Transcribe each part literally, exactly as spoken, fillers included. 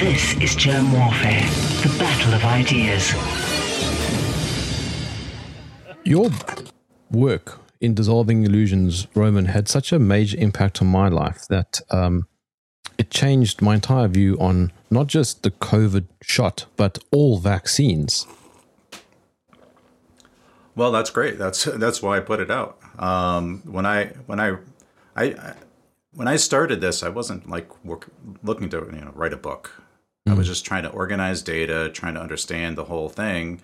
This is Germ Warfare, the battle of ideas. Your work in Dissolving Illusions, Roman, had such a major impact on my life that um, it changed my entire view on not just the COVID shot, but all vaccines. Well, that's great. That's that's why I put it out. Um, when I when I, I I when I started this, I wasn't like work, looking to you know write a book. Mm. I was just trying to organize data, trying to understand the whole thing.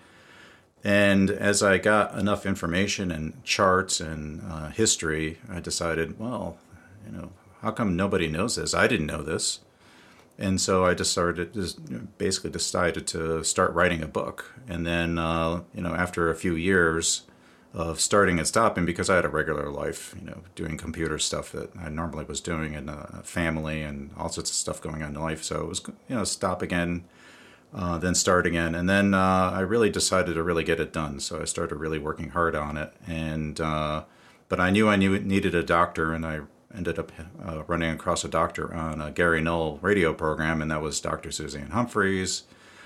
And as I got enough information and charts and uh, history, I decided, well, you know, how come nobody knows this? I didn't know this. And so I just started, just basically decided to start writing a book. And then, uh, you know, after a few years of starting and stopping, because I had a regular life, you know, doing computer stuff that I normally was doing, and a family and all sorts of stuff going on in life. So it was, you know, stop again. Uh, then start again. And then uh, I really decided to really get it done. So I started really working hard on it. And uh, but I knew I knew it needed a doctor, and I ended up uh, running across a doctor on a Gary Null radio program, and that was Doctor Suzanne Humphreys.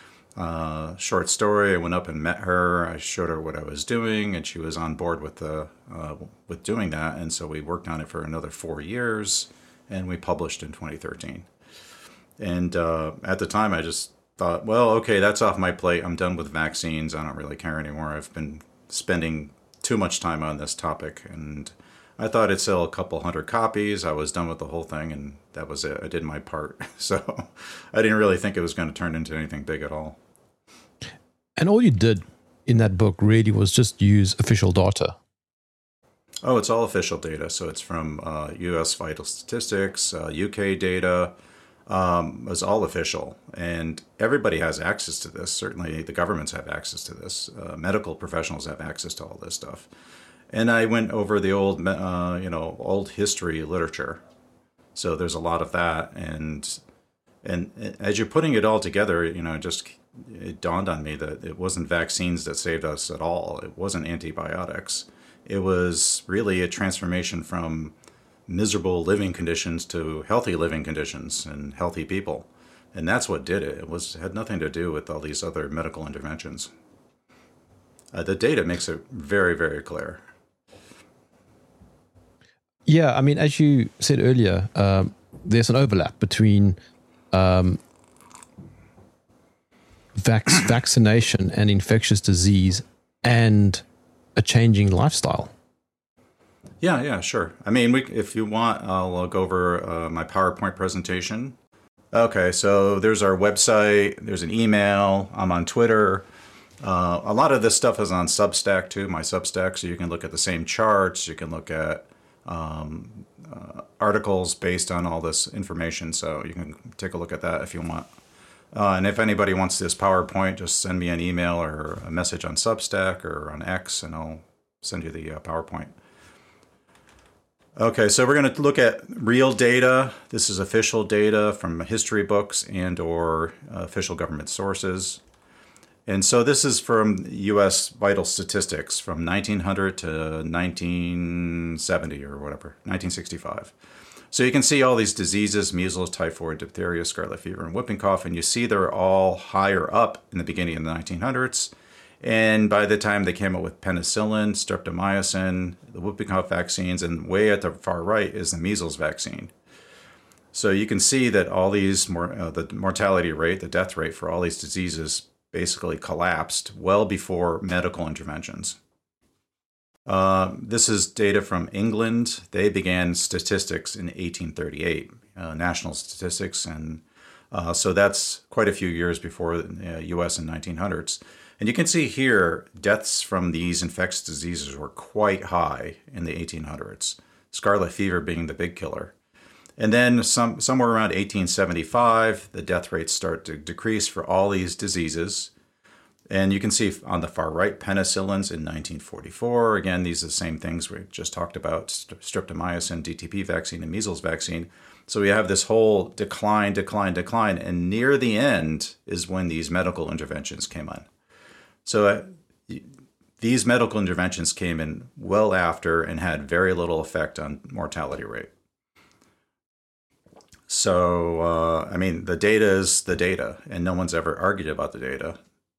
Uh, short story, I went up and met her. I showed her what I was doing, and she was on board with the uh, with doing that. And so we worked on it for another four years, and we published in twenty thirteen. And uh, at the time, I just thought, well, okay, that's off my plate. I'm done with vaccines. I don't really care anymore. I've been spending too much time on this topic, and I thought it'd sell a couple hundred copies. I was done with the whole thing, and that was it. I did my part. So I didn't really think it was going to turn into anything big at all. And all you did in that book really was just use official data. Oh, it's all official data. So it's from uh, U S Vital Statistics, uh, U K data. Um, was all official, and everybody has access to this. Certainly the governments have access to this. Uh, medical professionals have access to all this stuff. And I went over the old, uh, you know, old history literature. So there's a lot of that. And, and as you're putting it all together, you know, just, it dawned on me that it wasn't vaccines that saved us at all. It wasn't antibiotics. It was really a transformation from miserable living conditions to healthy living conditions and healthy people. And that's what did it. It was had nothing to do with all these other medical interventions. Uh, the data makes it very, very clear. Yeah, I mean, as you said earlier, um, there's an overlap between um, vac- vaccination and infectious disease and a changing lifestyle. Yeah, yeah, sure. I mean, we, if you want, I'll go over uh, my PowerPoint presentation. Okay, so there's our website. There's an email. I'm on Twitter. Uh, a lot of this stuff is on Substack, too, my Substack, so you can look at the same charts. You can look at um, uh, articles based on all this information, so you can take a look at that if you want. Uh, and if anybody wants this PowerPoint, just send me an email or a message on Substack or on X, and I'll send you the uh, PowerPoint. Okay, so we're going to look at real data. This is official data from history books and or uh, official government sources. And so this is from U S Vital Statistics from nineteen hundred to nineteen seventy or whatever, nineteen sixty-five. So you can see all these diseases, measles, typhoid, diphtheria, scarlet fever, and whooping cough, and you see they're all higher up in the beginning of the nineteen hundreds. And by the time they came up with penicillin, streptomycin, the whooping cough vaccines, and way at the far right is the measles vaccine. So you can see that all these, more, uh, the mortality rate, the death rate for all these diseases basically collapsed well before medical interventions. Uh, this is data from England. They began statistics in eighteen thirty-eight, uh, national statistics. And uh, so that's quite a few years before the uh, U S in nineteen hundreds. And you can see here, deaths from these infectious diseases were quite high in the eighteen hundreds, scarlet fever being the big killer. And then some, somewhere around eighteen seventy-five, the death rates start to decrease for all these diseases. And you can see on the far right, penicillins in nineteen forty-four. Again, these are the same things we just talked about, streptomycin, D T P vaccine, and measles vaccine. So we have this whole decline, decline, decline. And near the end is when these medical interventions came on. So uh, these medical interventions came in well after and had very little effect on mortality rate. So, uh, I mean, the data is the data, and no one's ever argued about the data.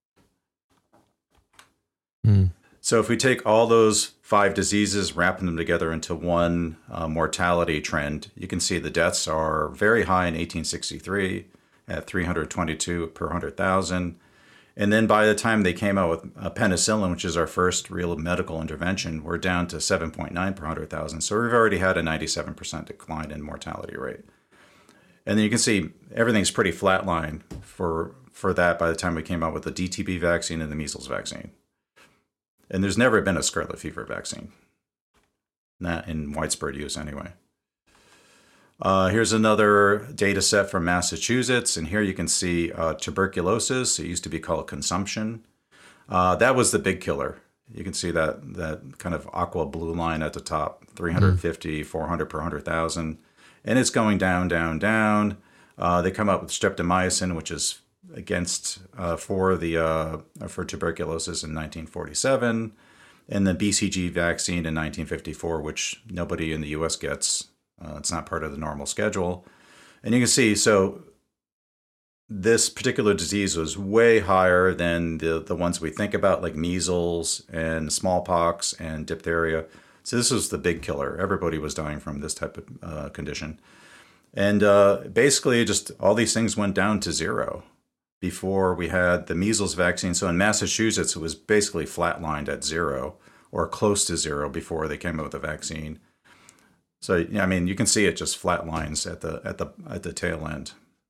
Mm. So if we take all those five diseases, wrapping them together into one uh, mortality trend, you can see the deaths are very high in eighteen sixty-three at three hundred twenty-two per one hundred thousand. And then by the time they came out with uh, penicillin, which is our first real medical intervention, we're down to seven point nine per one hundred thousand. So we've already had a ninety-seven percent decline in mortality rate. And then you can see everything's pretty flatline for, for that by the time we came out with the D T B vaccine and the measles vaccine. And there's never been a scarlet fever vaccine, not in widespread use anyway. Uh, here's another data set from Massachusetts, and here you can see uh, tuberculosis. It used to be called consumption. Uh, that was the big killer. You can see that that kind of aqua blue line at the top, three hundred fifty, mm. four hundred per one hundred thousand. And it's going down, down, down. Uh, they come up with streptomycin, which is against uh, for the uh, for tuberculosis in nineteen forty-seven, and the B C G vaccine in nineteen fifty-four, which nobody in the U S gets. Uh, it's not part of the normal schedule. And you can see, so this particular disease was way higher than the, the ones we think about, like measles and smallpox and diphtheria. So this was the big killer. Everybody was dying from this type of uh, condition. And uh, basically just all these things went down to zero before we had the measles vaccine. So in Massachusetts, it was basically flatlined at zero or close to zero before they came up with the vaccine. So, yeah, I mean, you can see it just flat lines at the at the at the tail end.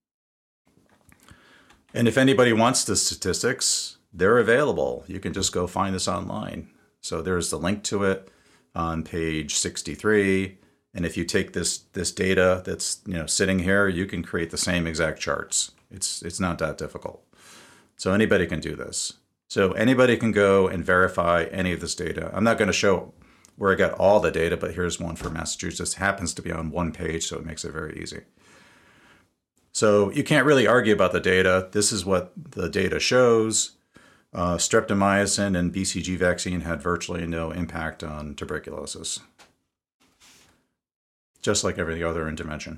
And if anybody wants the statistics, they're available. You can just go find this online. So there's the link to it on page sixty-three. And if you take this this data that's, you know, sitting here, you can create the same exact charts. It's it's not that difficult. So anybody can do this. So anybody can go and verify any of this data. I'm not going to show where I got all the data, but here's one for Massachusetts. It happens to be on one page, so it makes it very easy. So you can't really argue about the data. This is what the data shows. Uh, streptomycin and B C G vaccine had virtually no impact on tuberculosis, just like every other intervention.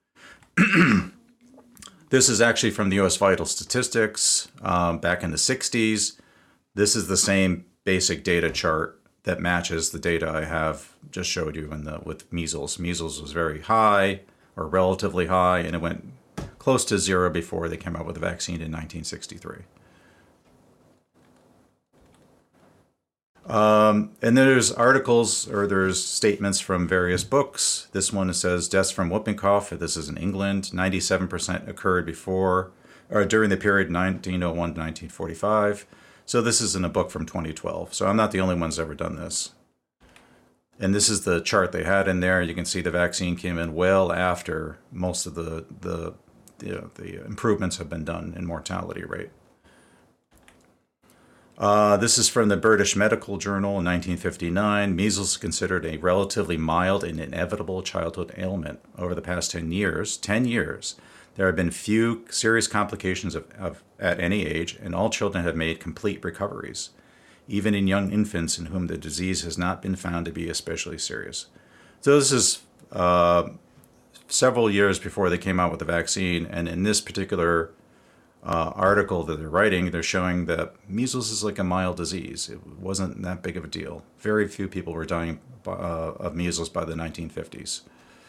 This is actually from the U S Vital Statistics um, back in the sixties. This is the same basic data chart that matches the data I have just showed you in the with measles. Measles was very high or relatively high, and it went close to zero before they came out with the vaccine in nineteen sixty-three. Um, and there's articles or there's statements from various books. This one says deaths from whooping cough. This is in England. ninety-seven percent occurred before or during the period nineteen oh one to nineteen forty-five. So this is in a book from twenty twelve. So I'm not the only one who's ever done this. And this is the chart they had in there. You can see the vaccine came in well after most of the the you know, the improvements have been done in mortality rate. Uh, this is from the British Medical Journal in nineteen fifty-nine. Measles is considered a relatively mild and inevitable childhood ailment. Over the past ten years, ten years, there have been few serious complications of, of, at any age, and all children have made complete recoveries, even in young infants in whom the disease has not been found to be especially serious. So this is uh, several years before they came out with the vaccine, and in this particular uh, article that they're writing, they're showing that measles is like a mild disease. It wasn't that big of a deal. Very few people were dying uh, of measles by the nineteen fifties.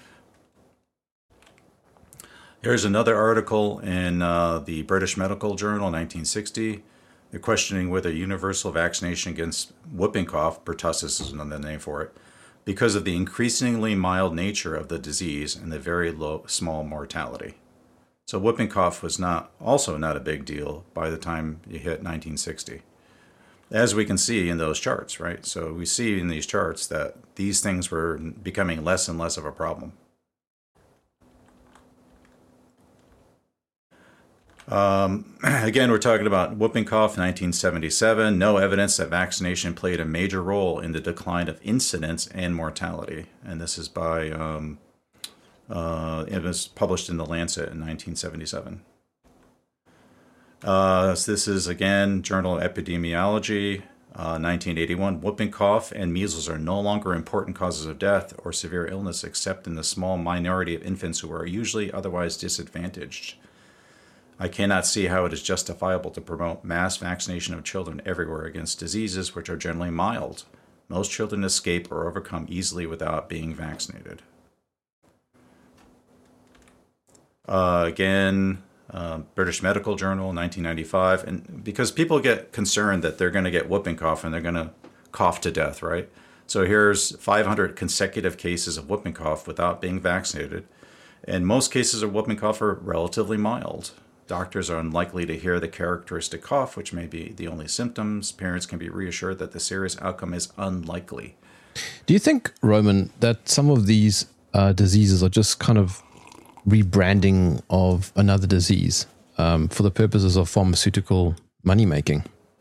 Here's another article in uh, the British Medical Journal, nineteen sixty. They're questioning whether universal vaccination against whooping cough, pertussis is another name for it, because of the increasingly mild nature of the disease and the very low, small mortality. So whooping cough was not also not a big deal by the time you hit nineteen sixty, as we can see in those charts, right? So we see in these charts that these things were becoming less and less of a problem. Um, again, we're talking about whooping cough, nineteen seventy-seven. No evidence that vaccination played a major role in the decline of incidence and mortality. And this is by, um, uh, it was published in The Lancet in nineteen seventy-seven. Uh, so this is, again, Journal of Epidemiology. Uh, nineteen eighty-one, whooping cough and measles are no longer important causes of death or severe illness except in the small minority of infants who are usually otherwise disadvantaged. I cannot see how it is justifiable to promote mass vaccination of children everywhere against diseases which are generally mild. Most children escape or overcome easily without being vaccinated. Uh, again, uh, British Medical Journal, nineteen ninety-five. And because people get concerned that they're going to get whooping cough and they're going to cough to death, right? So here's five hundred consecutive cases of whooping cough without being vaccinated. And most cases of whooping cough are relatively mild. Doctors are unlikely to hear the characteristic cough, which may be the only symptoms. Parents can be reassured that the serious outcome is unlikely. Do you think, Roman, that some of these uh, diseases are just kind of rebranding of another disease um, for the purposes of pharmaceutical money making?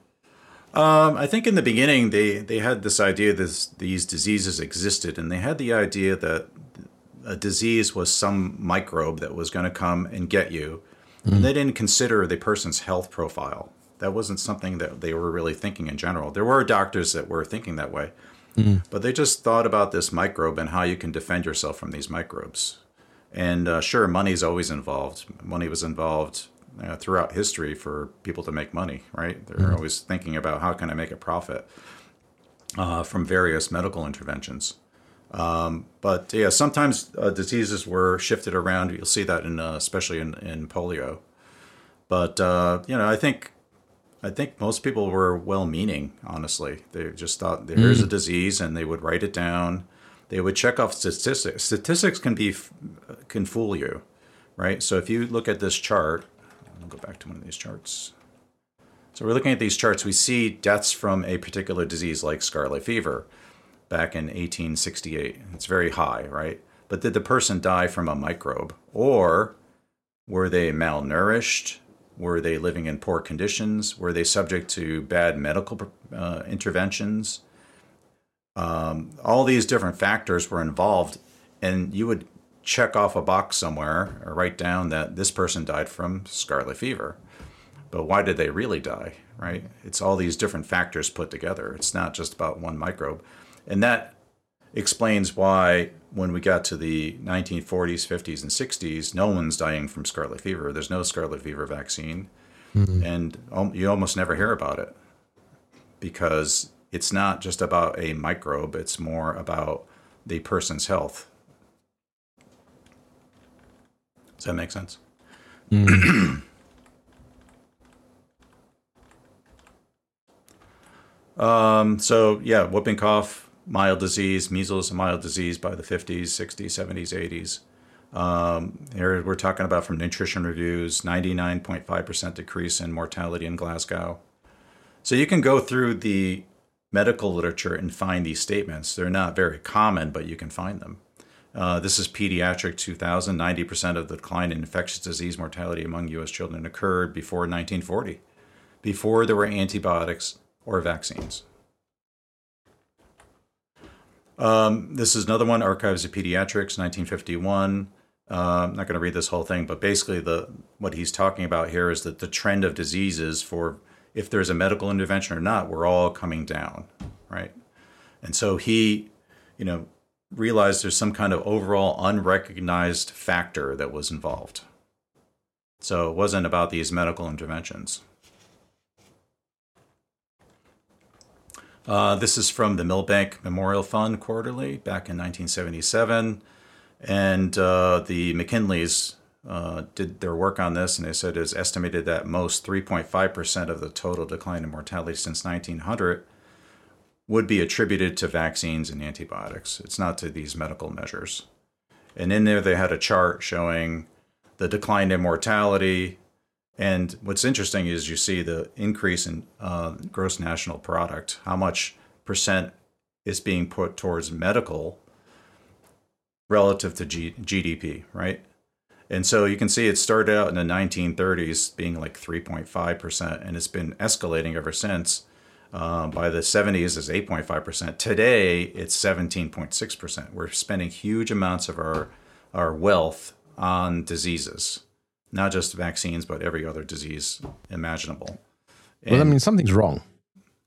Um, I think in the beginning they, they had this idea that these diseases existed, and they had the idea that a disease was some microbe that was going to come and get you. And they didn't consider the person's health profile. That wasn't something that they were really thinking in general. There were doctors that were thinking that way, mm. but they just thought about this microbe and how you can defend yourself from these microbes. And uh, sure, money's always involved. Money was involved uh, throughout history for people to make money, right? They're mm. always thinking about how can I make a profit uh, from various medical interventions. Um, but yeah, sometimes uh, diseases were shifted around. You'll see that in, uh, especially in, in polio. But uh, you know, I think, I think most people were well-meaning. Honestly, they just thought here's mm. a disease, and they would write it down. They would check off statistics. Statistics can be can fool you, right? So if you look at this chart, I'll go back to one of these charts. So we're looking at these charts. We see deaths from a particular disease like scarlet fever back in eighteen sixty-eight. It's very high, right? But did the person die from a microbe? Or were they malnourished? Were they living in poor conditions? Were they subject to bad medical uh, interventions? Um, all these different factors were involved, and you would check off a box somewhere or write down that this person died from scarlet fever. But why did they really die, right? It's all these different factors put together. It's not just about one microbe. And that explains why when we got to the nineteen forties, fifties, and sixties, no one's dying from scarlet fever. There's no scarlet fever vaccine. Mm-hmm. And you almost never hear about it because it's not just about a microbe. It's more about the person's health. Does that make sense? Mm-hmm. um, so, yeah, whooping cough. Mild disease, measles, a mild disease by the fifties, sixties, seventies, eighties. Um, here we're talking about from Nutrition Reviews, ninety-nine point five percent decrease in mortality in Glasgow. So you can go through the medical literature and find these statements. They're not very common, but you can find them. Uh, this is Pediatric two thousand. ninety percent of the decline in infectious disease mortality among U S children occurred before nineteen forty, before there were antibiotics or vaccines. Um, this is another one, Archives of Pediatrics, nineteen fifty-one. Uh, I'm not going to read this whole thing, but basically the what he's talking about here is that the trend of diseases for if there's a medical intervention or not, we're all coming down, right? And so he, you know, realized there's some kind of overall unrecognized factor that was involved. So it wasn't about these medical interventions. Uh, this is from the Milbank Memorial Fund Quarterly back in nineteen seventy-seven. And uh, the McKinleys uh, did their work on this, and they said it's estimated that most three point five percent of the total decline in mortality since nineteen hundred would be attributed to vaccines and antibiotics. It's not to these medical measures. And in there, they had a chart showing the decline in mortality. And what's interesting is you see the increase in uh, gross national product, how much percent is being put towards medical relative to G- GDP, right? And so you can see it started out in the nineteen thirties being like three point five percent, and it's been escalating ever since. Uh, by the seventies, it's eight point five percent. Today, it's seventeen point six percent. We're spending huge amounts of our, our wealth on diseases. Not just vaccines, but every other disease imaginable. And, well, I mean, something's wrong.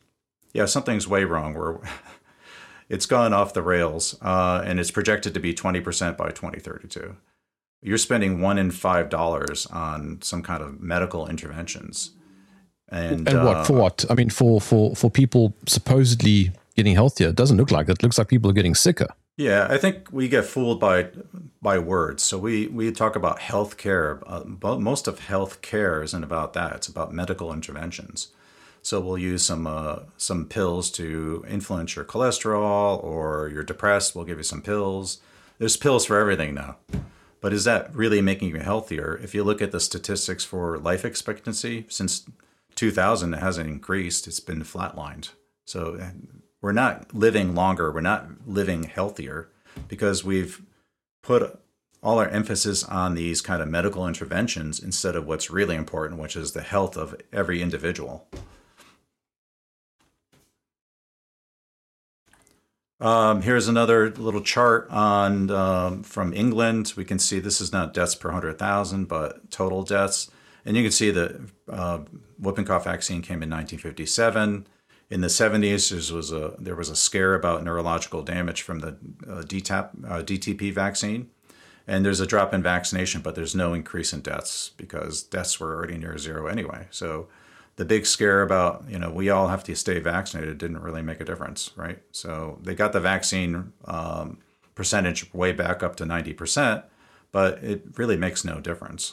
yeah, something's way wrong. We're it's gone off the rails, uh, and it's projected to be twenty percent by twenty thirty-two. You're spending one in five dollars on some kind of medical interventions, and And what uh, for? What I mean, for for for people supposedly getting healthier, it doesn't look like it. It looks like people are getting sicker. Yeah, I think we get fooled by by words. So we we talk about health care, uh, but most of health care isn't about that. It's about medical interventions. So we'll use some uh, some pills to influence your cholesterol, or you're depressed, we'll give you some pills. There's pills for everything now. But is that really making you healthier? If you look at the statistics for life expectancy, since two thousand, it hasn't increased. It's been flatlined. So we're not living longer. We're not living healthier because we've put all our emphasis on these kind of medical interventions instead of what's really important, which is the health of every individual. Um, here's another little chart on um, from England. We can see this is not deaths per one hundred thousand, but total deaths. And you can see that uh, whooping cough vaccine came in nineteen fifty-seven. In the seventies, there was a there was a scare about neurological damage from the uh, D T A P, uh, D T P vaccine, and there's a drop in vaccination, but there's no increase in deaths because deaths were already near zero anyway. So the big scare about, you know, we all have to stay vaccinated didn't really make a difference, right? So they got the vaccine um, percentage way back up to ninety percent, but it really makes no difference.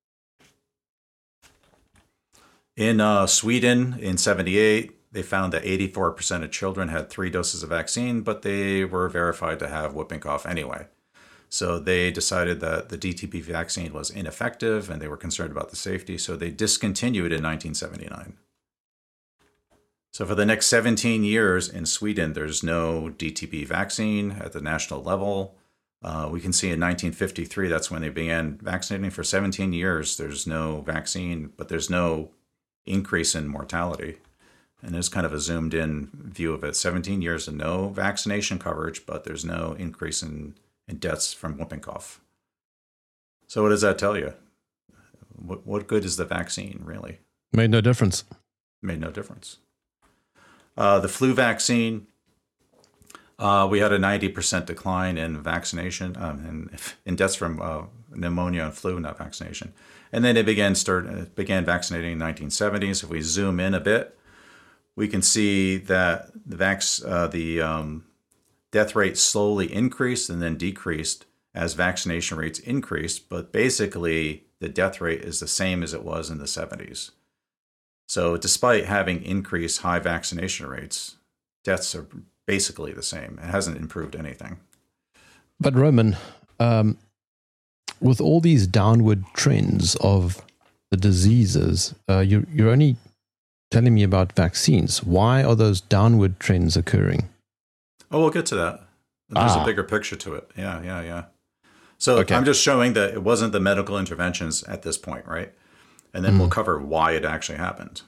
In uh, Sweden in seventy-eight, they found that eighty-four percent of children had three doses of vaccine, but they were verified to have whooping cough anyway. So they decided that the D T P vaccine was ineffective and they were concerned about the safety, so they discontinued in nineteen seventy-nine. So for the next seventeen years in Sweden, there's no D T P vaccine at the national level. Uh, we can see in nineteen fifty-three, that's when they began vaccinating. For seventeen years, there's no vaccine, but there's no increase in mortality. And there's kind of a zoomed in view of it. seventeen years of no vaccination coverage, but there's no increase in, in deaths from whooping cough. So what does that tell you? What, what good is the vaccine, really? Made no difference. Made no difference. Uh, the flu vaccine, uh, we had a ninety percent decline in vaccination, um, in, in deaths from uh, pneumonia and flu, not vaccination. And then it began, start, began vaccinating in the nineteen seventies. If we zoom in a bit, we can see that the vax, uh, the um, death rate slowly increased and then decreased as vaccination rates increased. But basically, the death rate is the same as it was in the seventies. So despite having increased high vaccination rates, deaths are basically the same. It hasn't improved anything. But Roman, um, with all these downward trends of the diseases, uh, you're, you're only telling me about vaccines. Why are those downward trends occurring? Oh, we'll get to that. There's Ah. a bigger picture to it. Yeah, yeah, yeah. So Okay. I'm just showing that it wasn't the medical interventions at this point, right? And then Mm. we'll cover why it actually happened.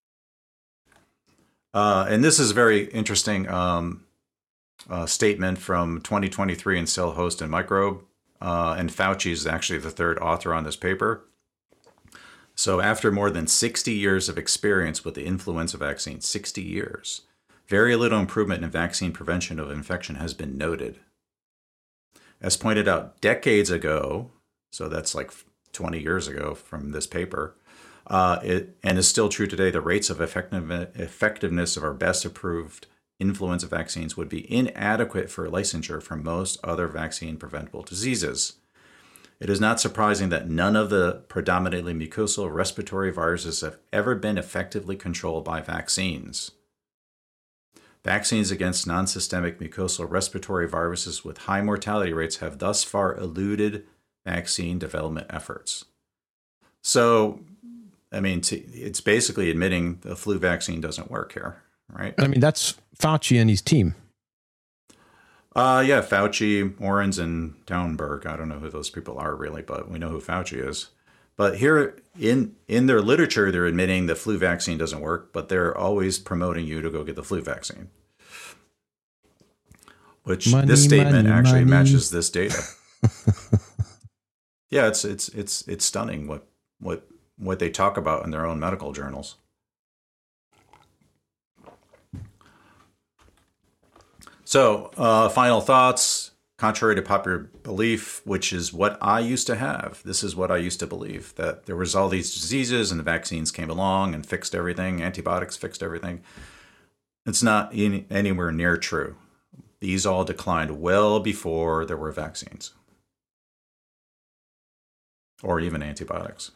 Uh, and this is a very interesting um, uh, statement from twenty twenty-three in Cell, Host, and Microbe. Uh, and Fauci is actually the third author on this paper. So after more than sixty years of experience with the influenza vaccine, sixty years, very little improvement in vaccine prevention of infection has been noted. As pointed out decades ago, so that's like twenty years ago from this paper, uh, it, and is still true today, the rates of effective, effectiveness of our best approved influenza vaccines would be inadequate for licensure for most other vaccine preventable diseases. It is not surprising that none of the predominantly mucosal respiratory viruses have ever been effectively controlled by vaccines. Vaccines against non-systemic mucosal respiratory viruses with high mortality rates have thus far eluded vaccine development efforts. So, I mean, t- it's basically admitting the flu vaccine doesn't work here, right? I mean, that's Fauci and his team. Uh, yeah, Fauci, Orens, and Downberg. I don't know who those people are really, but we know who Fauci is. But here in, in their literature, they're admitting the flu vaccine doesn't work, but they're always promoting you to go get the flu vaccine. Which Money, this statement money, actually money. matches this data. Yeah, it's it's it's it's stunning what what what they talk about in their own medical journals. So, uh, final thoughts. Contrary to popular belief, which is what I used to have, this is what I used to believe, that there was all these diseases and the vaccines came along and fixed everything. Antibiotics fixed everything. It's not in, anywhere near true. These all declined well before there were vaccines or even antibiotics.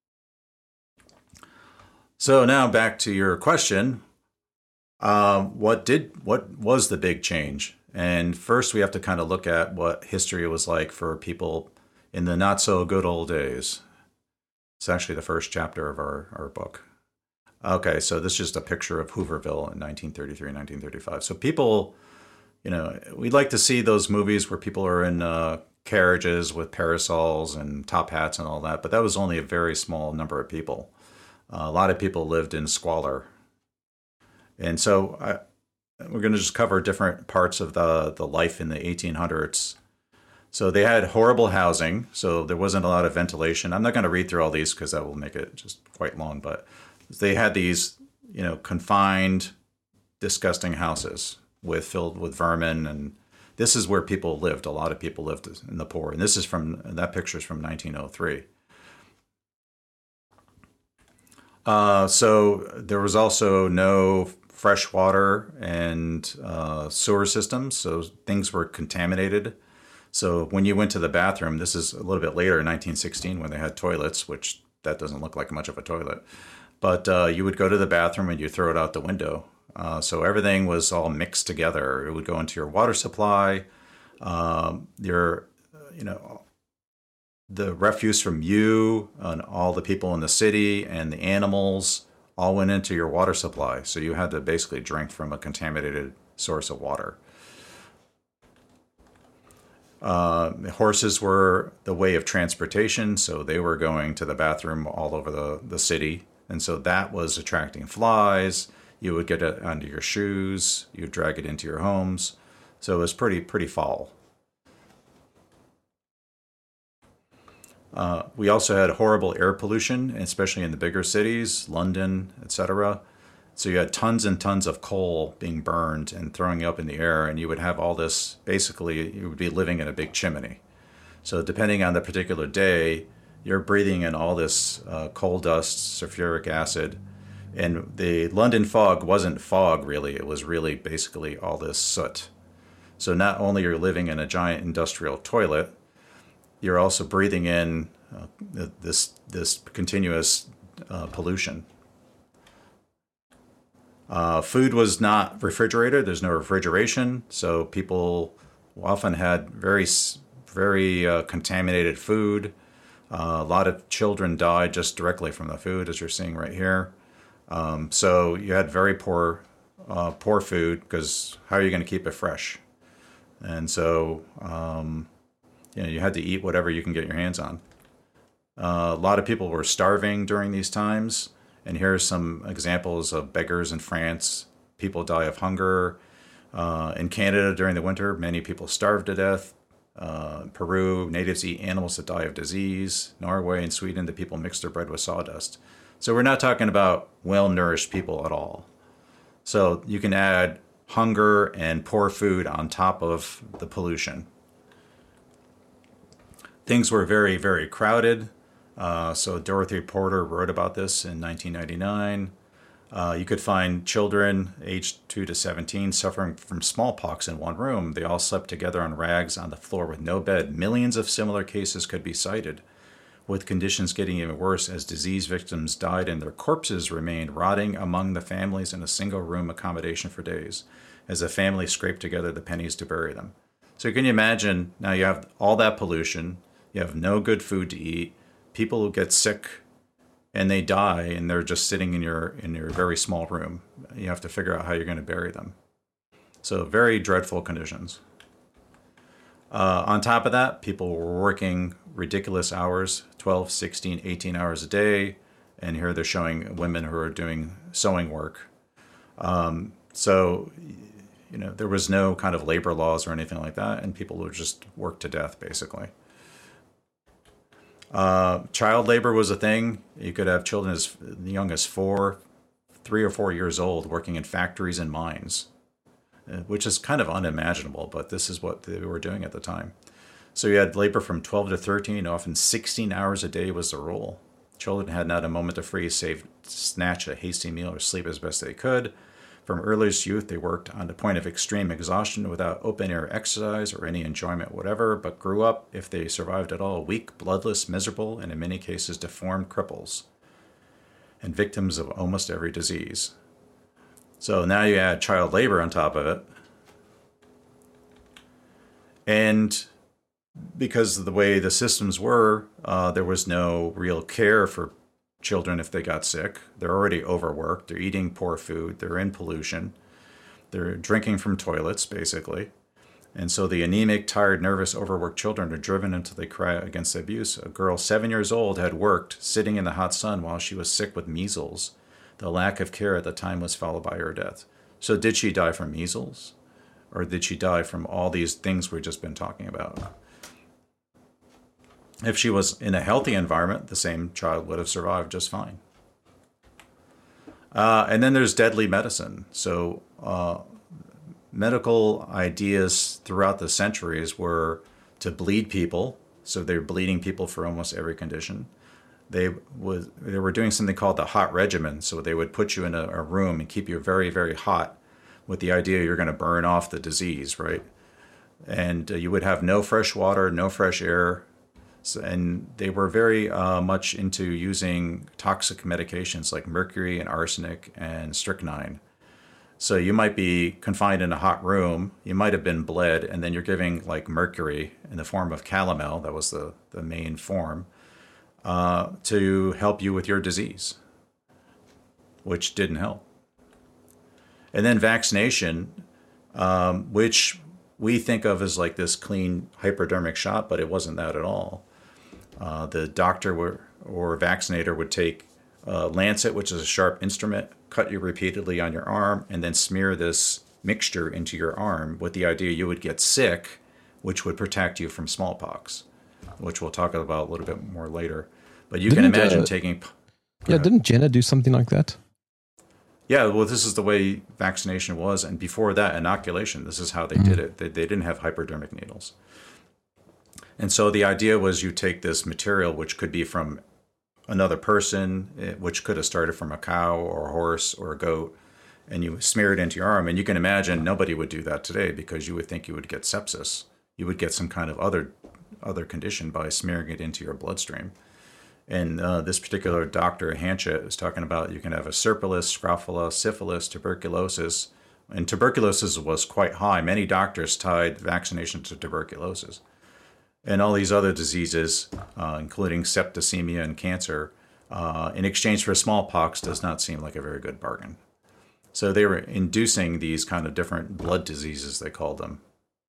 So now back to your question. Uh, what did what was the big change? And first we have to kind of look at what history was like for people in the not so good old days. It's actually the first chapter of our, our book. Okay, so this is just a picture of Hooverville in nineteen thirty-three, nineteen thirty-five. So people, you know, we'd like to see those movies where people are in uh, carriages with parasols and top hats and all that, but that was only a very small number of people. Uh, a lot of people lived in squalor. And so I, we're going to just cover different parts of the, the life in the eighteen hundreds. So they had horrible housing, so there wasn't a lot of ventilation. I'm not going to read through all these because that will make it just quite long, but they had these, you know, confined, disgusting houses with filled with vermin, and this is where people lived. A lot of people lived in the poor, and this is from that picture is from nineteen oh three. Uh, so there was also no fresh water and uh, sewer systems, so things were contaminated. So when you went to the bathroom, this is a little bit later in nineteen sixteen when they had toilets, which that doesn't look like much of a toilet. But uh, you would go to the bathroom and you throw it out the window. Uh, so everything was all mixed together. It would go into your water supply, um, your, you know, the refuse from you and all the people in the city and the animals all went into your water supply. So you had to basically drink from a contaminated source of water. Uh, horses were the way of transportation, so they were going to the bathroom all over the, the city. And so that was attracting flies. You would get it under your shoes. You would drag it into your homes. So it was pretty, pretty foul. Uh, we also had horrible air pollution, especially in the bigger cities, London, et cetera. So you had tons and tons of coal being burned and throwing up in the air, and you would have all this, basically, you would be living in a big chimney. So depending on the particular day, you're breathing in all this uh, coal dust, sulfuric acid, and the London fog wasn't fog, really. It was really basically all this soot. So not only are you living in a giant industrial toilet, you're also breathing in uh, this, this continuous uh, pollution. Uh, food was not refrigerated. There's no refrigeration, so people often had very, very uh, contaminated food. Uh, a lot of children died just directly from the food, as you're seeing right here. Um, so you had very poor, uh, poor food because how are you going to keep it fresh? And so, um, you know, you had to eat whatever you can get your hands on. Uh, a lot of people were starving during these times. And here are some examples of beggars in France. People die of hunger. Uh, in Canada during the winter, many people starve to death. Uh, Peru, natives eat animals that die of disease. Norway and Sweden, the people mix their bread with sawdust. So we're not talking about well-nourished people at all. So you can add hunger and poor food on top of the pollution. Things were very, very crowded. Uh, so Dorothy Porter wrote about this in nineteen ninety-nine. Uh, you could find children aged two to seventeen suffering from smallpox in one room. They all slept together on rags on the floor with no bed. Millions of similar cases could be cited, with conditions getting even worse as disease victims died and their corpses remained rotting among the families in a single room accommodation for days, as the family scraped together the pennies to bury them. So can you imagine, now you have all that pollution, you have no good food to eat, people who get sick and they die and they're just sitting in your in your very small room. You have to figure out how you're going to bury them. So very dreadful conditions. Uh, on top of that, people were working ridiculous hours, twelve, sixteen, eighteen hours a day. And here they're showing women who are doing sewing work. Um, so, you know, there was no kind of labor laws or anything like that. And people would just work to death, basically. Uh, child labor was a thing. You could have children as young as four, three or four years old working in factories and mines. uh, which is kind of unimaginable, but this is what they were doing at the time. So you had labor from twelve to thirteen, often sixteen hours a day was the rule. Children had not a moment to free, save to snatch a hasty meal or sleep as best they could. From earliest youth, they worked on the point of extreme exhaustion without open-air exercise or any enjoyment whatever, but grew up, if they survived at all, weak, bloodless, miserable, and in many cases deformed cripples, and victims of almost every disease. So now you add child labor on top of it. And because of the way the systems were, uh, there was no real care for children if they got sick. They're already overworked. They're eating poor food. They're in pollution. They're drinking from toilets, basically. And so the anemic, tired, nervous, overworked children are driven until they cry against the abuse. A girl seven years old had worked sitting in the hot sun while she was sick with measles. The lack of care at the time was followed by her death. So did she die from measles? Or did she die from all these things we've just been talking about? If she was in a healthy environment, the same child would have survived just fine. Uh, and then there's deadly medicine. So uh, medical ideas throughout the centuries were to bleed people. So they were bleeding people for almost every condition. They was they were doing something called the hot regimen. So they would put you in a, a room and keep you very, very hot with the idea you're going to burn off the disease, right? And uh, you would have no fresh water, no fresh air. And they were very uh, much into using toxic medications like mercury and arsenic and strychnine. So you might be confined in a hot room, you might have been bled, and then you're giving like mercury in the form of calomel, that was the, the main form, uh, to help you with your disease, which didn't help. And then vaccination, um, which we think of as like this clean hypodermic shot, but it wasn't that at all. Uh, the doctor or, or vaccinator would take a lancet, which is a sharp instrument, cut you repeatedly on your arm, and then smear this mixture into your arm with the idea you would get sick, which would protect you from smallpox, which we'll talk about a little bit more later. But you didn't, can imagine uh, taking... Yeah, didn't Jenner do something like that? Yeah, well, this is the way vaccination was. And before that, inoculation, this is how they mm. did it. They, they didn't have hypodermic needles. And so the idea was you take this material, which could be from another person, which could have started from a cow or a horse or a goat, and you smear it into your arm. And you can imagine nobody would do that today because you would think you would get sepsis. You would get some kind of other other condition by smearing it into your bloodstream. And uh, this particular doctor, Hanchett, is talking about you can have a serpilis, scrofula, syphilis, tuberculosis. And tuberculosis was quite high. Many doctors tied vaccination to tuberculosis. And all these other diseases, uh, including septicemia and cancer, uh, in exchange for smallpox does not seem like a very good bargain. So they were inducing these kind of different blood diseases, they called them.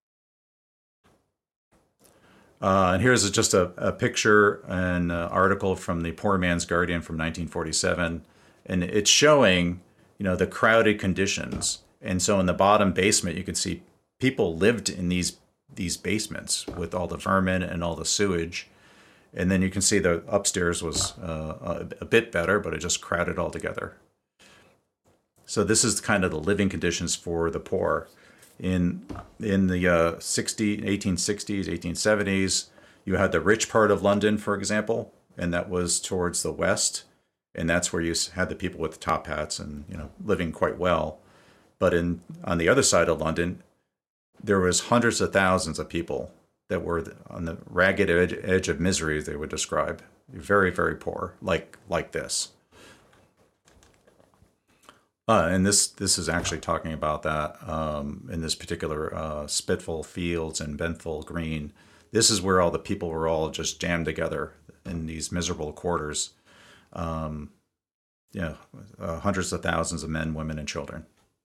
Uh, and here's just a, a picture, an uh, article from the Poor Man's Guardian from nineteen forty-seven. And it's showing, you know, the crowded conditions. And so in the bottom basement, you can see people lived in these these basements with all the vermin and all the sewage. And then you can see the upstairs was uh, a, a bit better, but it just crowded all together. So this is kind of the living conditions for the poor. In in the uh, sixties, eighteen sixties, eighteen seventies, you had the rich part of London, for example, and that was towards the west. And that's where you had the people with top hats and, you know, living quite well. But in on the other side of London, there was hundreds of thousands of people that were on the ragged edge, edge of misery, they would describe. Very, very poor, like like this. Uh, and this this is actually talking about that um, in this particular uh, Spitalfields Fields and Bentham Green. This is where all the people were all just jammed together in these miserable quarters. Um, yeah, uh, hundreds of thousands of men, women, and children.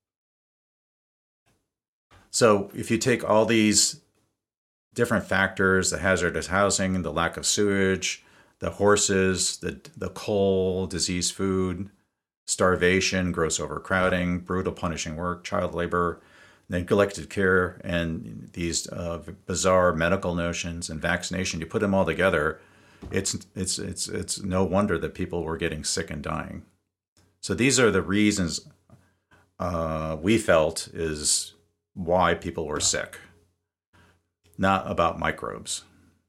So if you take all these different factors, the hazardous housing, the lack of sewage, the horses, the the coal, diseased food, starvation, gross overcrowding, brutal punishing work, child labor, neglected care, and these uh, bizarre medical notions and vaccination, you put them all together, it's it's it's it's no wonder that people were getting sick and dying. So these are the reasons uh, we felt is why people were sick, not about microbes.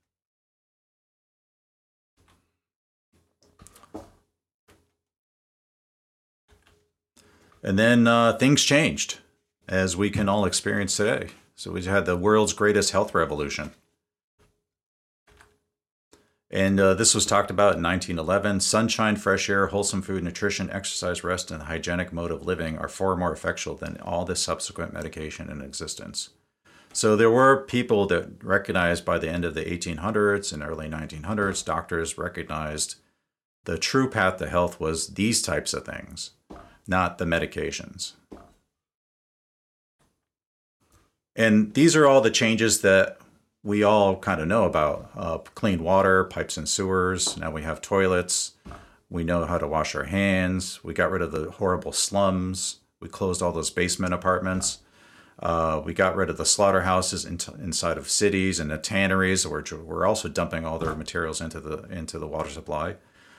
And then uh, things changed, as we can all experience today. So we had the world's greatest health revolution. And uh, this was talked about in nineteen eleven. Sunshine, fresh air, wholesome food, nutrition, exercise, rest, and a hygienic mode of living are far more effectual than all the subsequent medication in existence. So there were people that recognized by the end of the eighteen hundreds and early nineteen hundreds, doctors recognized the true path to health was these types of things, not the medications. And these are all the changes that we all kind of know about. Uh, clean water, pipes and sewers. Now we have toilets. We know how to wash our hands. We got rid of the horrible slums. We closed all those basement apartments. Uh, we got rid of the slaughterhouses in inside of cities and the tanneries, which were also dumping all their materials into the into the water supply.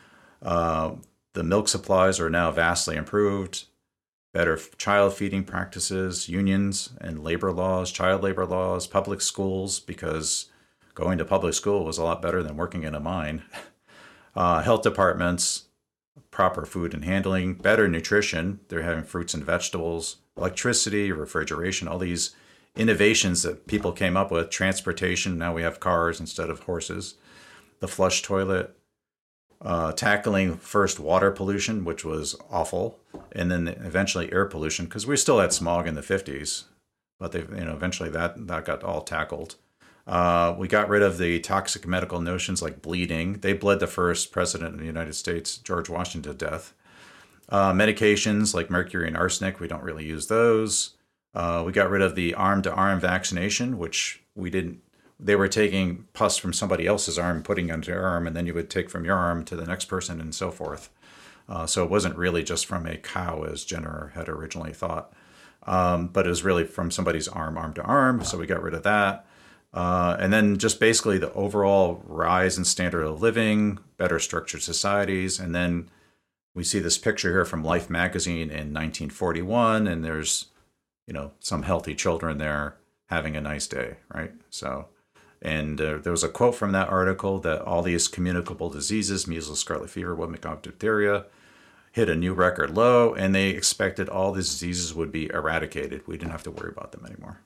Uh, the milk supplies are now vastly improved. Better child feeding practices, unions and labor laws, child labor laws, public schools, because going to public school was a lot better than working in a mine. Uh, health departments, proper food and handling, better nutrition. They're having fruits and vegetables, electricity, refrigeration, all these innovations that people came up with. Transportation, now we have cars instead of horses. The flush toilet. Uh, tackling first water pollution, which was awful, and then eventually air pollution, because we still had smog in the fifties, but they, you know, eventually that that got all tackled. Uh, we got rid of the toxic medical notions like bleeding. They bled the first president of the United States, George Washington, to death. Uh, medications like mercury and arsenic, we don't really use those. Uh, we got rid of the arm-to-arm vaccination, which we didn't. They were taking pus from somebody else's arm, putting it onto your arm, and then you would take from your arm to the next person and so forth. Uh, so it wasn't really just from a cow, as Jenner had originally thought, um, but it was really from somebody's arm, arm to arm. So we got rid of that. Uh, and then just basically the overall rise in standard of living, better structured societies. And then we see this picture here from Life magazine in nineteen forty-one, and there's, you know, some healthy children there having a nice day, right? So... And uh, there was a quote from that article that all these communicable diseases, measles, scarlet fever, whooping-cough, diphtheria, hit a new record low, and they expected all these diseases would be eradicated. We didn't have to worry about them anymore.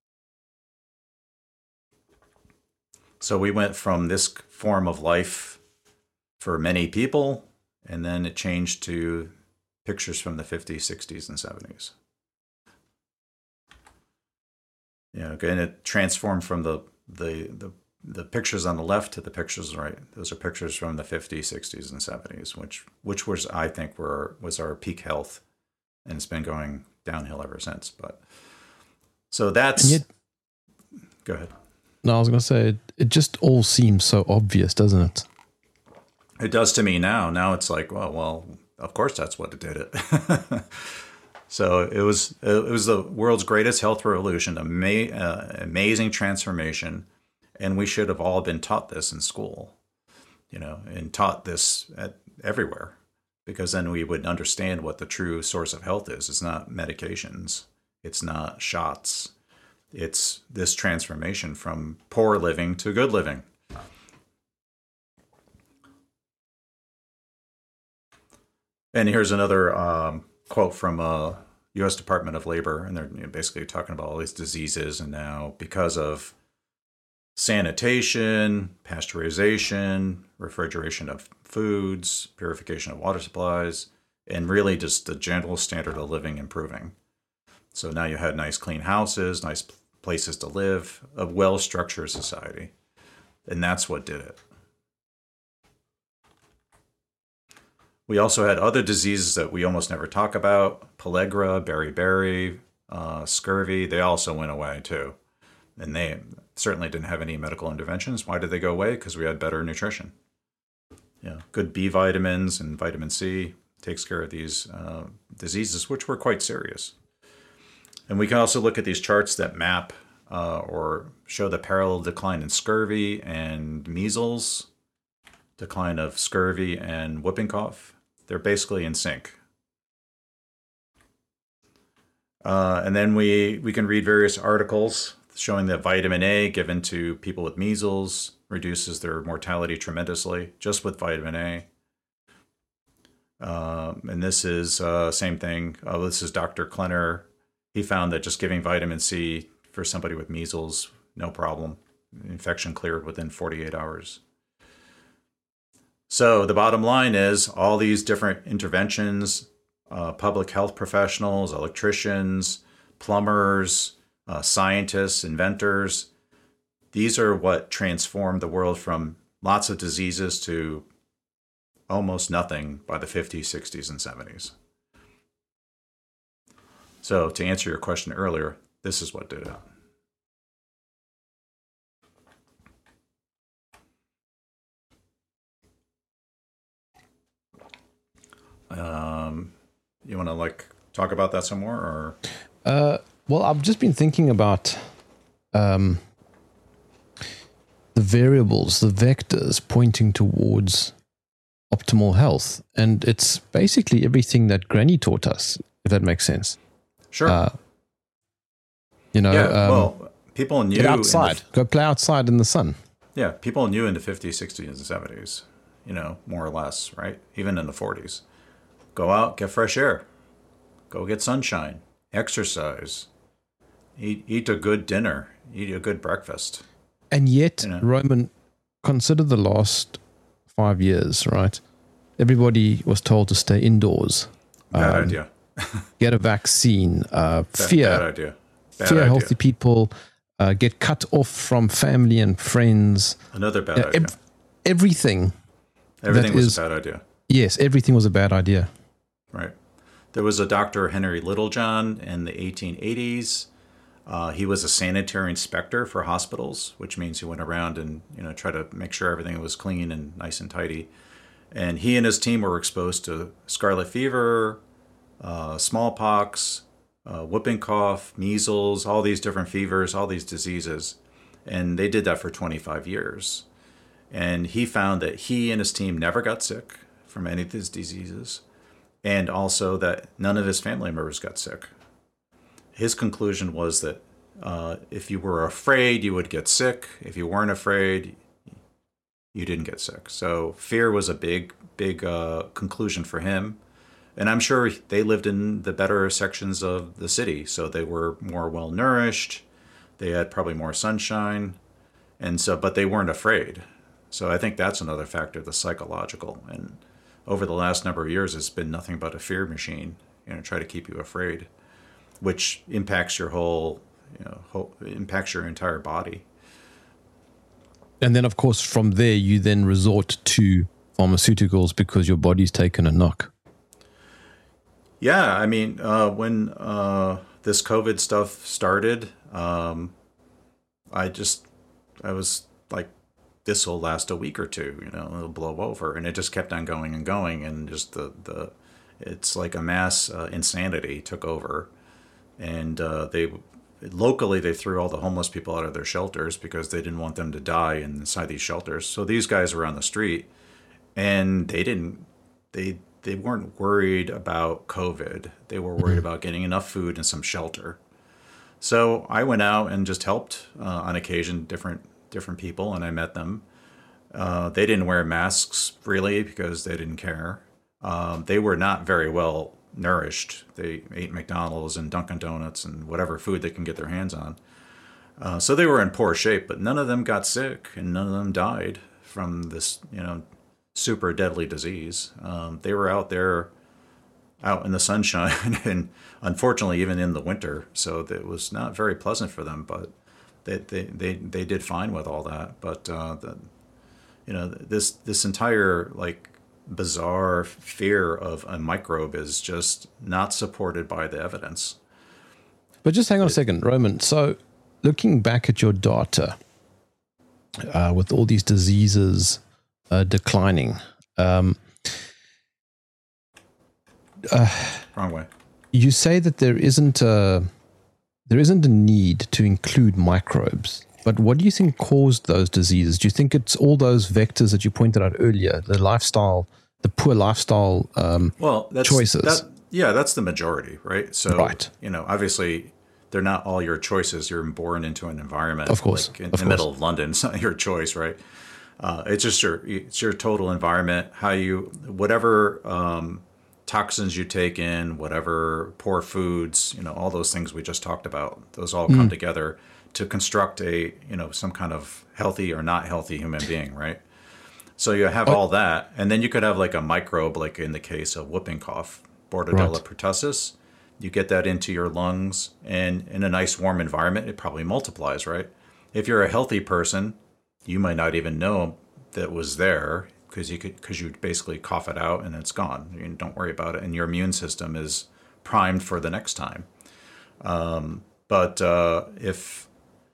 So we went from this form of life for many people, and then it changed to pictures from the fifties, sixties, and seventies. Yeah, okay, and it transformed from the The, the the pictures on the left to the pictures on the right. Those are pictures from the fifties, sixties, and seventies, which which was I think were was our peak health, and it's been going downhill ever since. But so that's. Yet, go ahead. No, I was going to say it, it just all seems so obvious, doesn't it? It does to me now. Now it's like, well, well, of course that's what did it. So it was it was the world's greatest health revolution, ama- uh, amazing transformation, and we should have all been taught this in school, you know, and taught this at everywhere, because then we would understand what the true source of health is. It's not medications, it's not shots, it's this transformation from poor living to good living. And here's another um, quote from uh, U S Department of Labor, and they're you know, basically talking about all these diseases, and now because of sanitation, pasteurization, refrigeration of foods, purification of water supplies, and really just the general standard of living improving. So now you had nice clean houses, nice places to live, a well-structured society, and that's what did it. We also had other diseases that we almost never talk about: pellagra, beriberi, uh, scurvy. They also went away too, and they certainly didn't have any medical interventions. Why did they go away? Because we had better nutrition. Yeah, good B vitamins and vitamin C takes care of these uh, diseases, which were quite serious. And we can also look at these charts that map uh, or show the parallel decline in scurvy and measles, decline of scurvy and whooping cough. They're basically in sync. Uh, and then we, we can read various articles showing that vitamin A given to people with measles reduces their mortality tremendously just with vitamin A. Um, and this is uh, same thing. Oh, this is Doctor Klenner. He found that just giving vitamin C for somebody with measles, no problem. Infection cleared within forty-eight hours. So the bottom line is all these different interventions, uh, public health professionals, electricians, plumbers, uh, scientists, inventors, these are what transformed the world from lots of diseases to almost nothing by the fifties, sixties, and seventies. So to answer your question earlier, this is what did it. Um, you want to like talk about that some more, or? Uh, well, I've just been thinking about um, the variables, the vectors pointing towards optimal health, and it's basically everything that Granny taught us, if that makes sense. Sure. Uh, you know, yeah. um, Well, people knew get outside, in the, go play outside in the sun. Yeah, people knew in the fifties, sixties, and seventies. You know, more or less, right? Even in the forties. Go out, get fresh air. Go get sunshine. Exercise. Eat, eat a good dinner. Eat a good breakfast. And yet, You know? Roman, consider the last five years, right? Everybody was told to stay indoors. Bad Um, idea. Get a vaccine. Uh, Bad, fear. bad idea. Bad fear idea. healthy people. Uh, get cut off from family and friends. Another bad Yeah, idea. ev- everything. Everything that was is- a bad idea. Yes, everything was a bad idea. Right. There was a Doctor Henry Littlejohn in the eighteen eighties. Uh, he was a sanitary inspector for hospitals, which means he went around and you know tried to make sure everything was clean and nice and tidy. And he and his team were exposed to scarlet fever, uh, smallpox, uh, whooping cough, measles, all these different fevers, all these diseases. And they did that for twenty-five years. And he found that he and his team never got sick from any of these diseases, and also that none of his family members got sick. His conclusion was that uh, if you were afraid, you would get sick. If you weren't afraid, you didn't get sick. So fear was a big, big uh, conclusion for him. And I'm sure they lived in the better sections of the city, so they were more well-nourished. They had probably more sunshine, and so, but they weren't afraid. So I think that's another factor, the psychological. And over the last number of years, it's been nothing but a fear machine, you know, try to keep you afraid, which impacts your whole, you know, whole, impacts your entire body. And then, of course, from there, you then resort to pharmaceuticals because your body's taken a knock. Yeah, I mean, uh, when uh, this COVID stuff started, um, I just, I was like, this will last a week or two, you know, it'll blow over. And it just kept on going and going. And just the, the it's like a mass uh, insanity took over. And uh, they, locally, they threw all the homeless people out of their shelters because they didn't want them to die inside these shelters. So these guys were on the street and they didn't, they, they weren't worried about COVID. They were worried about getting enough food and some shelter. So I went out and just helped uh, on occasion different different people, and I met them. Uh, they didn't wear masks really because they didn't care. Um, they were not very well nourished. They ate McDonald's and Dunkin' Donuts and whatever food they can get their hands on. Uh, so they were in poor shape, but none of them got sick and none of them died from this, you know, super deadly disease. Um, they were out there, out in the sunshine, and unfortunately even in the winter. So it was not very pleasant for them, but they they they, they did fine with all that. But uh, the, you know, this this entire like bizarre fear of a microbe is just not supported by the evidence. But just hang on a second, Roman. So looking back at your data uh, with all these diseases uh, declining, um, uh, Wrong way. you say that there isn't a there isn't a need to include microbes. But what do you think caused those diseases? Do you think it's all those vectors that you pointed out earlier, the lifestyle, the poor lifestyle um, Well, that's, choices? That, Yeah, that's the majority, right? So, Right. you know, obviously they're not all your choices. You're born into an environment, Of course, like in of the course. middle of London. It's not your choice, right? Uh, it's just your it's your total environment, how you whatever um, toxins you take in, whatever poor foods, you know, all those things we just talked about. Those all come together to construct a you know some kind of healthy or not healthy human being, right? So you have all that, and then you could have like a microbe, like in the case of whooping cough, Bordetella Right. pertussis. You get that into your lungs, and in a nice warm environment, it probably multiplies, right? If you're a healthy person, you might not even know that it was there because you could because you basically cough it out and it's gone. You don't worry about it, and your immune system is primed for the next time. Um, but uh, if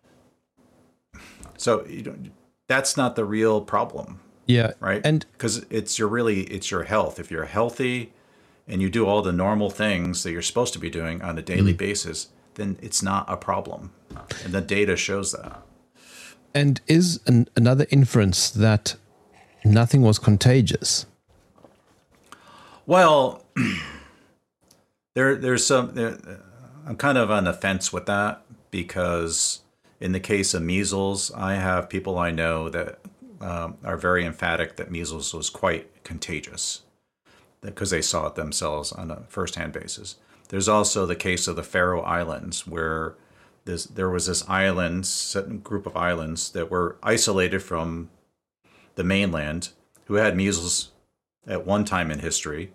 so, you don't, that's not the real problem, Yeah. right? And Because it's your really it's your health. If you're healthy and you do all the normal things that you're supposed to be doing on a daily basis, then it's not a problem, and the data shows that. and is an, another inference that nothing was contagious. Well, there there's some. There, I'm kind of on the fence with that because in the case of measles, I have people I know that um, are very emphatic that measles was quite contagious because they saw it themselves on a first-hand basis. There's also the case of the Faroe Islands where this, there was this island, certain group of islands that were isolated from the mainland who had measles at one time in history.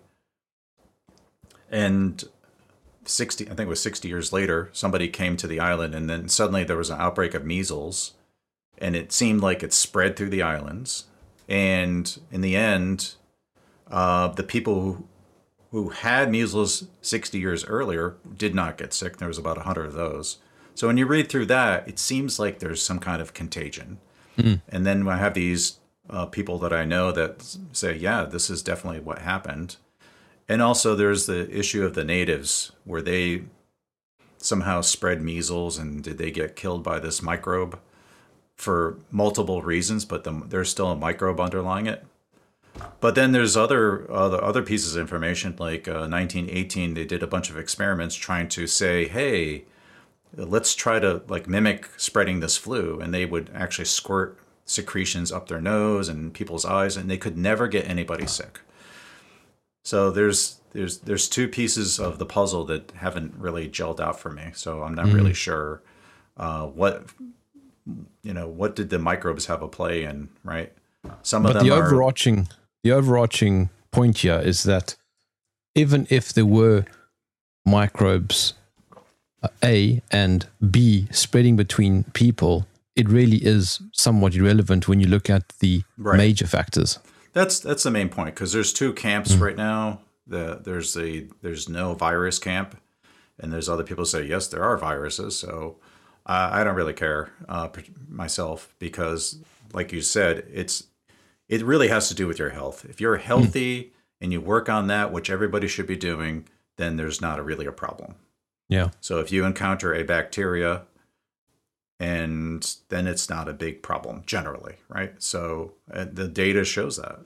And sixty, I think it was sixty years later, somebody came to the island and then suddenly there was an outbreak of measles and it seemed like it spread through the islands. And in the end, uh, the people who, who had measles sixty years earlier did not get sick. There was about one hundred of those. So when you read through that, it seems like there's some kind of contagion. Mm. And then I have these uh, people that I know that say, yeah, this is definitely what happened. And also there's the issue of the natives where they somehow spread measles and did they get killed by this microbe for multiple reasons, but the, there's still a microbe underlying it. But then there's other other, other pieces of information, like uh, nineteen eighteen, they did a bunch of experiments trying to say, hey, let's try to like mimic spreading this flu. And they would actually squirt secretions up their nose and people's eyes, and they could never get anybody sick. So there's there's there's two pieces of the puzzle that haven't really gelled out for me. So I'm not mm. really sure uh, what you know what did the microbes have a play in, right? Some of but them the are, overarching the overarching point here is that even if there were microbes uh, A and B spreading between people, it really is somewhat irrelevant when you look at the right. major factors. That's that's the main point because there's two camps mm. right now. The there's the there's no virus camp, and there's other people who say yes, there are viruses. So uh, I don't really care uh, myself because, like you said, it's it really has to do with your health. If you're healthy mm. and you work on that, which everybody should be doing, then there's not a, really a problem. Yeah. So if you encounter a bacteria, and then it's not a big problem generally, right? So uh, the data shows that.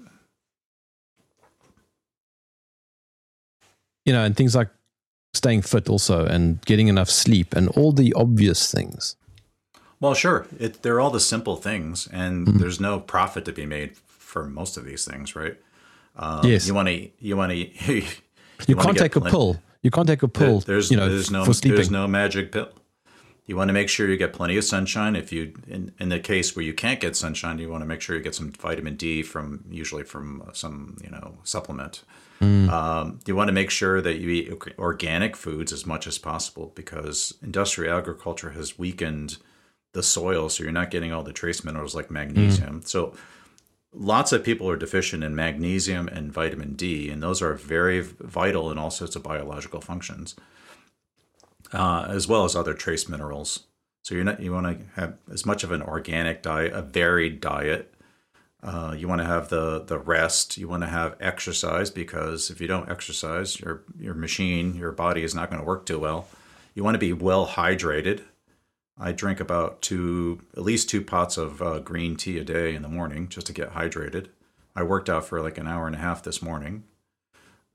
You know, and things like staying fit also and getting enough sleep and all the obvious things. Well, sure. It, they're all the simple things, and mm-hmm. there's no profit to be made for most of these things, right? Um, yes. You want to, you want to, you, you, you can't take a pill. You can't take a pill, there, there's, you know, there's no, for sleeping. There's no magic pill. You want to make sure you get plenty of sunshine. If you, in, in the case where you can't get sunshine, you want to make sure you get some vitamin D from, usually from some, you know, supplement. Mm. Um, you want to make sure that you eat organic foods as much as possible because industrial agriculture has weakened the soil, so you're not getting all the trace minerals like magnesium. Mm. So lots of people are deficient in magnesium and vitamin D, and those are very vital in all sorts of biological functions. Uh, as well as other trace minerals. So you're not you want to have as much of an organic diet, a varied diet. Uh, you want to have the the rest. You want to have exercise because if you don't exercise, your your machine, your body is not going to work too well. You want to be well hydrated. I drink about two, at least two pots of uh, green tea a day in the morning just to get hydrated. I worked out for like an hour and a half this morning.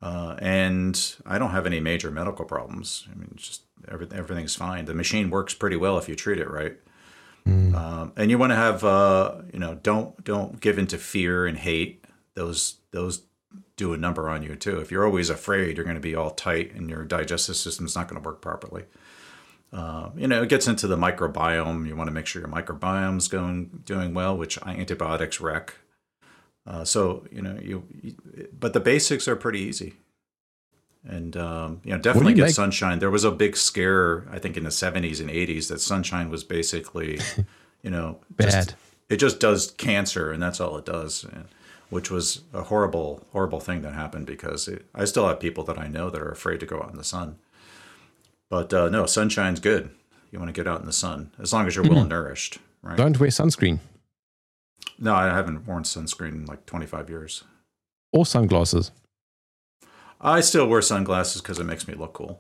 Uh, and I don't have any major medical problems. I mean, it's just every, everything's fine. The machine works pretty well if you treat it right. Mm. Um, and you want to have, uh, you know, don't don't give into fear and hate. Those those do a number on you too. If you're always afraid, you're going to be all tight, and your digestive system's not going to work properly. Uh, you know, it gets into the microbiome. You want to make sure your microbiome's going doing well, which antibiotics wreck. Uh, so you know, you, you, but the basics are pretty easy, and um, you know, definitely you get make- sunshine. There was a big scare, I think, in the seventies and eighties that sunshine was basically, you know, bad. Just, it just does cancer, and that's all it does, and, which was a horrible, horrible thing that happened because it, I still have people that I know that are afraid to go out in the sun. But uh, no, sunshine's good. You want to get out in the sun as long as you're well nourished, right? Don't wear sunscreen. No, I haven't worn sunscreen in like twenty-five years. Or sunglasses. I still wear sunglasses because it makes me look cool.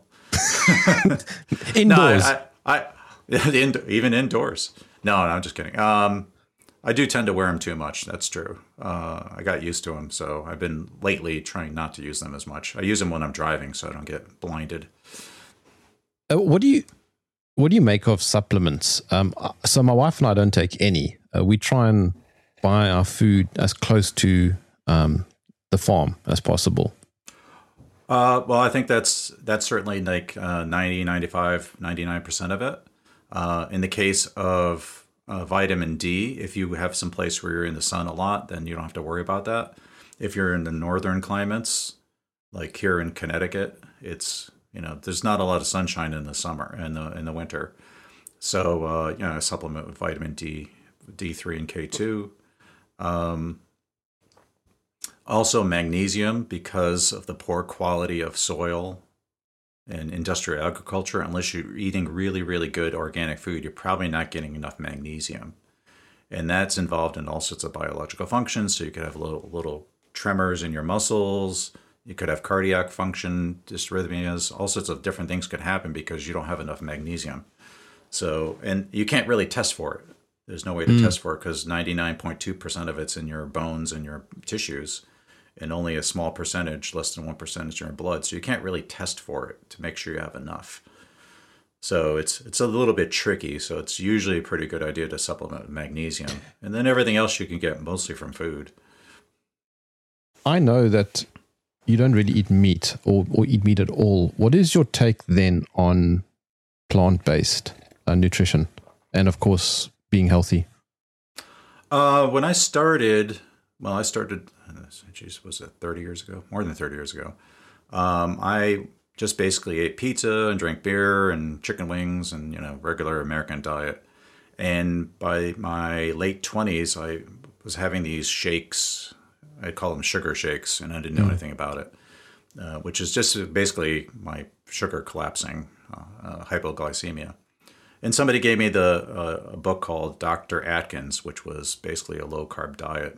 Indoors. No, I, I, I in, even indoors. No, no, I'm just kidding. Um, I do tend to wear them too much. That's true. Uh, I got used to them, so I've been lately trying not to use them as much. I use them when I'm driving, so I don't get blinded. Uh, what do you what do you make of supplements? Um, so my wife and I don't take any. Uh, we try and buy our food as close to um, the farm as possible. Uh, well, I think that's that's certainly like uh, ninety, ninety-five, ninety-nine percent of it. Uh, in the case of uh, vitamin D, if you have some place where you're in the sun a lot, then you don't have to worry about that. If you're in the northern climates, like here in Connecticut, it's, you know, there's not a lot of sunshine in the summer and the in the winter. So, uh, you know, I supplement with vitamin D, D three and K two. Um, also magnesium, because of the poor quality of soil and industrial agriculture. Unless you're eating really, really good organic food, you're probably not getting enough magnesium. And that's involved in all sorts of biological functions. So you could have little, little tremors in your muscles. You could have cardiac function, dysrhythmias, all sorts of different things could happen because you don't have enough magnesium. So, and you can't really test for it. There's no way to mm. test for it because ninety-nine point two percent of it's in your bones and your tissues, and only a small percentage, less than one percent, is in your blood. So you can't really test for it to make sure you have enough. So it's it's a little bit tricky. So it's usually a pretty good idea to supplement with magnesium. And then everything else you can get mostly from food. I know that you don't really eat meat or, or eat meat at all. What is your take then on plant-based uh, nutrition? And of course, being healthy. Uh, when I started, well, I started, geez, was it thirty years ago? More than thirty years ago. Um, I just basically ate pizza and drank beer and chicken wings and, you know, regular American diet. And by my late twenties, I was having these shakes. I call them sugar shakes, and I didn't know mm. anything about it, uh, which is just basically my sugar collapsing, uh, uh, hypoglycemia. And somebody gave me the uh, a book called Doctor Atkins, which was basically a low-carb diet.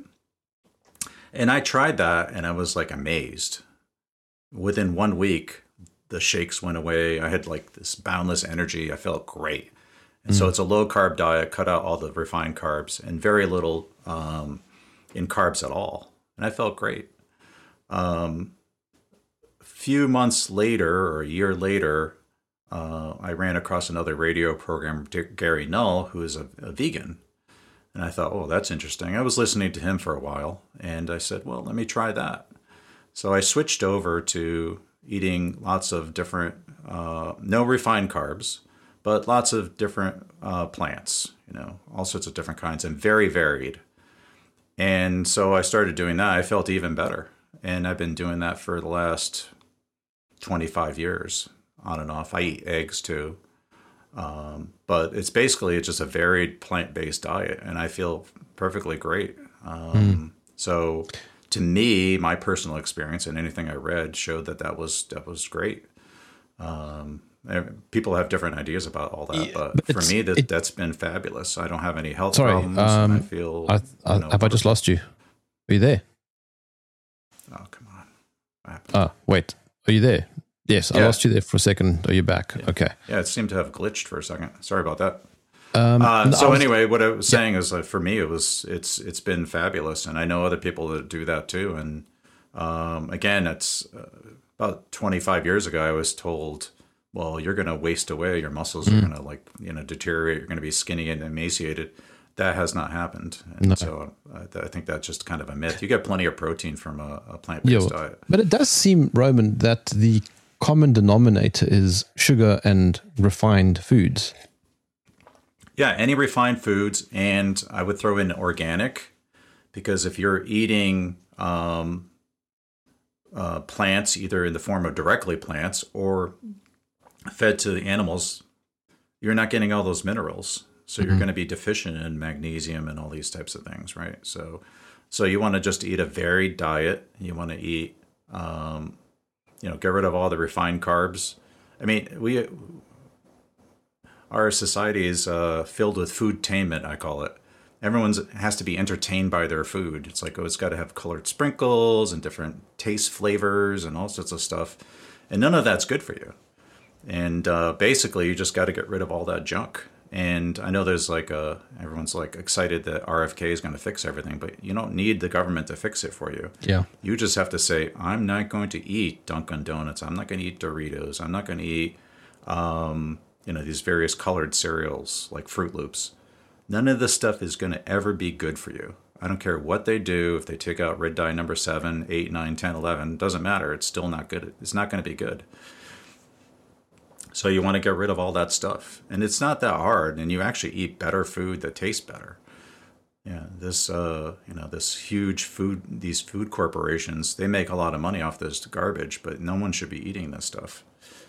And I tried that, and I was like amazed. Within one week, the shakes went away. I had like this boundless energy. I felt great. And mm. so it's a low-carb diet, cut out all the refined carbs, and very little um, in carbs at all. And I felt great. Um, a few months later, or a year later, uh, I ran across another radio program, Gary Null, who is a, a vegan. And I thought, oh, that's interesting. I was listening to him for a while, and I said, well, let me try that. So I switched over to eating lots of different, uh, no refined carbs, but lots of different uh, plants, you know, all sorts of different kinds, and very varied. And so I started doing that. I felt even better. And I've been doing that for the last twenty-five years, on and off. I eat eggs too. Um, but it's basically just a varied plant-based diet, and I feel perfectly great. Um, mm. So to me, my personal experience and anything I read showed that that was, that was great. Um, people have different ideas about all that, yeah, but, but for me, that, it, that's been fabulous. I don't have any health sorry, problems. Um, and I feel. I, I, you know, have I just lost you? Are you there? Oh, come on. Ah, wait. Are you there? Yes, yeah. I lost you there for a second. Are you back? Yeah. Okay. Yeah, it seemed to have glitched for a second. Sorry about that. Um, uh, so was, anyway, what I was saying yeah. is, like, for me, it was it's it's been fabulous, and I know other people that do that too. And Um, again, it's uh, about twenty-five years ago, I was told, well, you're going to waste away. Your muscles are going to like, you know, deteriorate. You're going to be skinny and emaciated. That has not happened. And No. so uh, I think that's just kind of a myth. You get plenty of protein from a, a plant-based Yeah, diet. but it does seem, Roman, that the common denominator is sugar and refined foods. Yeah, any refined foods, and I would throw in organic, because if you're eating um, uh, plants, either in the form of directly plants or fed to the animals, you're not getting all those minerals. So you're going to be deficient in magnesium and all these types of things, right? So, so you want to just eat a varied diet. You want to eat, um, you know, get rid of all the refined carbs. I mean, we, our society is uh, filled with foodtainment, I call it. Everyone's has to be entertained by their food. It's like, oh, it's got to have colored sprinkles and different taste flavors and all sorts of stuff. And none of that's good for you. And uh, basically, you just got to get rid of all that junk. And I know there's like a, everyone's like excited that R F K is going to fix everything, but you don't need the government to fix it for you. Yeah. You just have to say, I'm not going to eat Dunkin' Donuts. I'm not going to eat Doritos. I'm not going to eat, um, you know, these various colored cereals like Fruit Loops. None of this stuff is going to ever be good for you. I don't care what they do. If they take out red dye number seven, eight, nine, ten, eleven, doesn't matter. It's still not good. It's not going to be good. So you want to get rid of all that stuff. And it's not that hard. And you actually eat better food that tastes better. Yeah, this, uh, you know, this huge food, these food corporations, they make a lot of money off this garbage, but no one should be eating this stuff.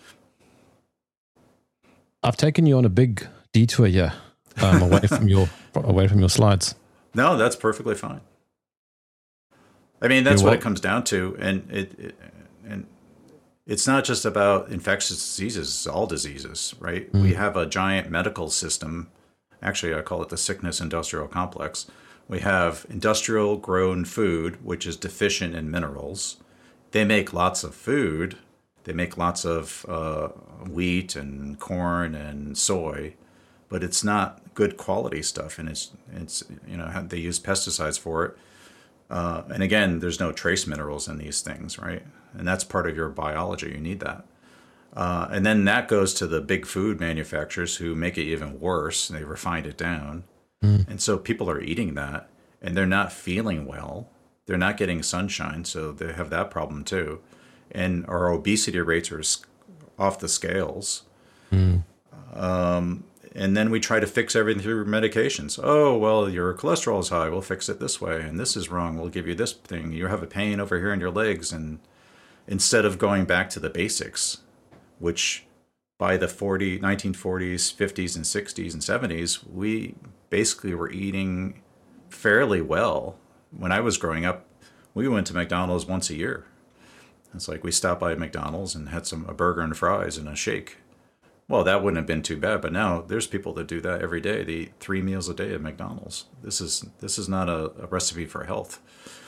I've taken you on a big detour here, um, away from your away from your slides. No, that's perfectly fine. I mean, that's You're what wel- it comes down to. And it, it and it's not just about infectious diseases, it's all diseases, right? We have a giant medical system. Actually, I call it the sickness industrial complex. We have industrial grown food, which is deficient in minerals. They make lots of food. They make lots of uh, wheat and corn and soy, but it's not good quality stuff. And it's, it's you know, they use pesticides for it. Uh, and again, there's no trace minerals in these things, right? And that's part of your biology. You need that. Uh, and then that goes to the big food manufacturers who make it even worse. They refined it down. Mm. And so people are eating that and they're not feeling well. They're not getting sunshine. So they have that problem too. And our obesity rates are off the scales. Mm. Um, and then we try to fix everything through medications. Oh, well, your cholesterol is high. We'll fix it this way. And this is wrong. We'll give you this thing. You have a pain over here in your legs. And instead of going back to the basics, which by the forty, nineteen forties, fifties, and sixties, and seventies, we basically were eating fairly well. When I was growing up, we went to McDonald's once a year. It's like we stopped by McDonald's and had some a burger and fries and a shake. Well, that wouldn't have been too bad, but now there's people that do that every day. They eat three meals a day at McDonald's. This is this is not a, a recipe for health.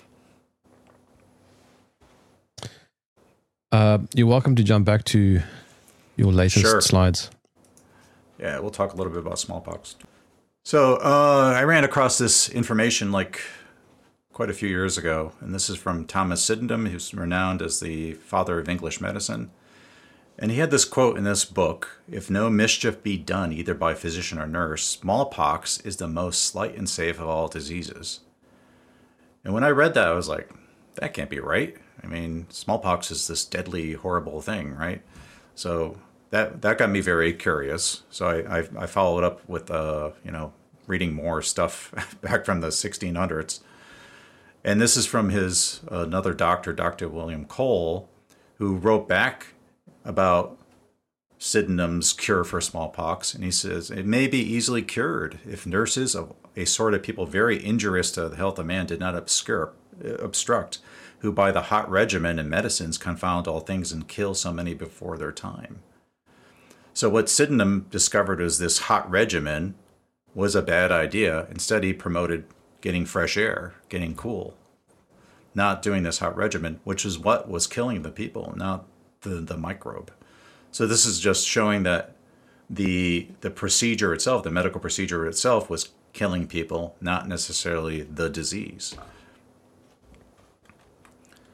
Uh, you're welcome to jump back to your latest Sure. slides. Yeah, we'll talk a little bit about smallpox. So uh, I ran across this information like quite a few years ago, and this is from Thomas Sydenham, who's renowned as the father of English medicine. And he had this quote in this book: "If no mischief be done either by physician or nurse, smallpox is the most slight and safe of all diseases." And when I read that, I was like, that can't be right. I mean, smallpox is this deadly, horrible thing, right? So that that got me very curious. So I I, I followed up with uh you know reading more stuff back from the sixteen hundreds, and this is from his uh, another doctor, Doctor William Cole, who wrote back about Sydenham's cure for smallpox, and he says it may be easily cured if nurses of a sort of people very injurious to the health of man did not obscure, obstruct, who by the hot regimen and medicines confound all things and kill so many before their time. So what Sydenham discovered was this hot regimen was a bad idea. Instead, he promoted getting fresh air, getting cool, not doing this hot regimen, which is what was killing the people, not the, the microbe. So this is just showing that the the procedure itself, the medical procedure itself, was killing people, not necessarily the disease.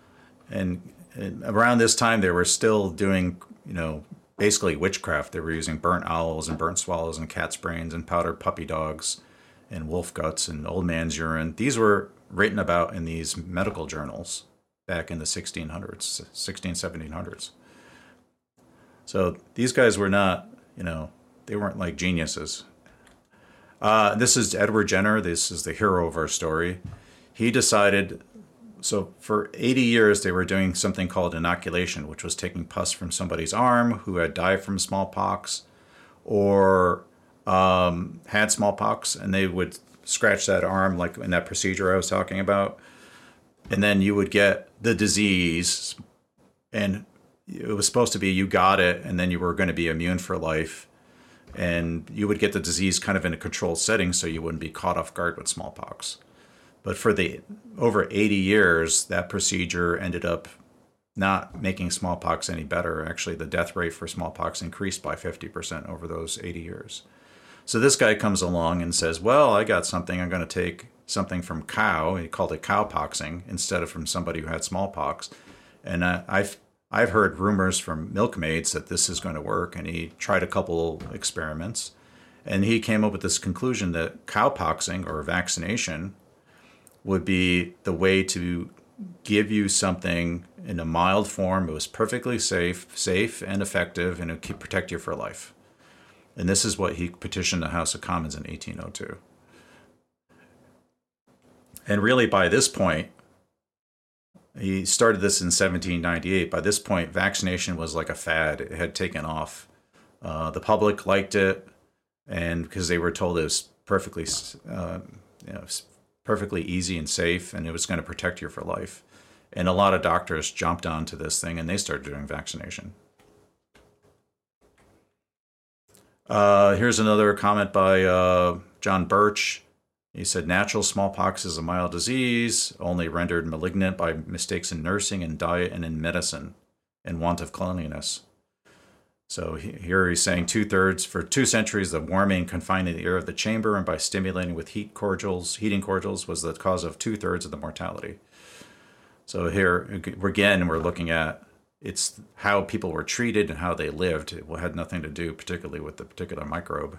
and, and around this time, they were still doing, you know, basically witchcraft. They were using burnt owls and burnt swallows and cat's brains and powdered puppy dogs and wolf guts and old man's urine. These were written about in these medical journals back in the sixteen hundreds, sixteen, seventeen hundreds. So these guys were not, you know, they weren't like geniuses. Uh, this is Edward Jenner. This is the hero of our story. He decided, so for eighty years, they were doing something called inoculation, which was taking pus from somebody's arm who had died from smallpox or um, had smallpox, and they would scratch that arm like in that procedure I was talking about. And then you would get the disease, and it was supposed to be you got it, and then you were going to be immune for life. And you would get the disease kind of in a controlled setting so you wouldn't be caught off guard with smallpox. But for the over eighty years, that procedure ended up not making smallpox any better. Actually, the death rate for smallpox increased by fifty percent over those eighty years. So this guy comes along and says, well, I got something. I'm going to take something from cow. He called it cowpoxing instead of from somebody who had smallpox. And I, I've I've heard rumors from milkmaids that this is going to work. And he tried a couple experiments. And he came up with this conclusion that cowpoxing or vaccination would be the way to give you something in a mild form. It was perfectly safe, safe and effective, and it could protect you for life. And this is what he petitioned the House of Commons in eighteen oh two. And really, by this point, he started this in seventeen ninety-eight. By this point, vaccination was like a fad. It had taken off. Uh, the public liked it, and because they were told it was perfectly, uh, you know, perfectly easy and safe, and it was going to protect you for life. And a lot of doctors jumped onto this thing, and they started doing vaccination. Uh, here's another comment by uh, John Birch. He said, natural smallpox is a mild disease, only rendered malignant by mistakes in nursing and diet and in medicine and want of cleanliness. So he, here he's saying two-thirds, for two centuries, the warming, confining the air of the chamber and by stimulating with heat cordials, heating cordials was the cause of two-thirds of the mortality. So here, again, we're looking at it's how people were treated and how they lived. It had nothing to do particularly with the particular microbe.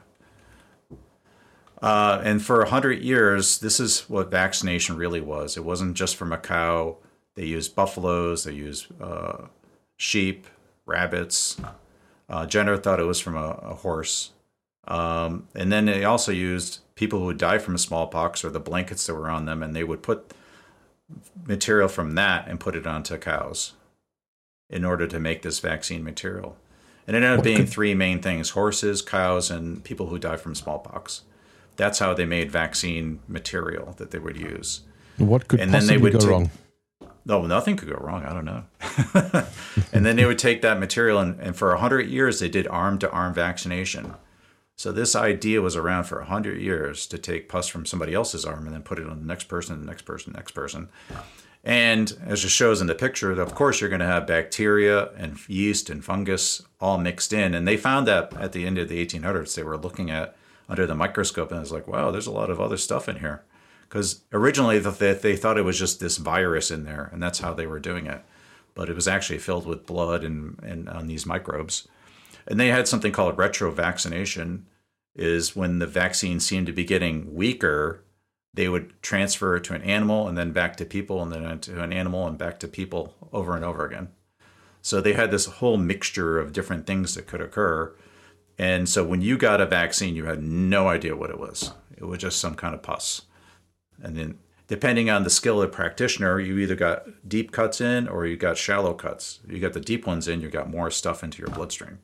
Uh, and for one hundred years, this is what vaccination really was. It wasn't just from a cow. They used buffaloes. They used uh, sheep, rabbits. Uh, Jenner thought it was from a, a horse. Um, and then they also used people who would die from smallpox or the blankets that were on them, and they would put material from that and put it onto cows in order to make this vaccine material. And it ended up being three main things: horses, cows, and people who die from smallpox. That's how they made vaccine material that they would use. What could and possibly then they would go take, wrong? No, nothing could go wrong. I don't know. And then they would take that material, and, and for one hundred years, they did arm-to-arm vaccination. So this idea was around for one hundred years to take pus from somebody else's arm and then put it on the next person, the next person, the next person. And as it shows in the picture, of course, you're going to have bacteria and yeast and fungus all mixed in. And they found that at the end of the eighteen hundreds, they were looking at under the microscope, and it's like, wow, there's a lot of other stuff in here. Because originally they, they thought it was just this virus in there, and that's how they were doing it. But it was actually filled with blood and, and on these microbes. And they had something called retrovaccination, is when the vaccine seemed to be getting weaker, they would transfer it to an animal and then back to people and then to an animal and back to people over and over again. So they had this whole mixture of different things that could occur. And so when you got a vaccine, you had no idea what it was. It was just some kind of pus. And then depending on the skill of the practitioner, you either got deep cuts in or you got shallow cuts. You got the deep ones in, you got more stuff into your bloodstream.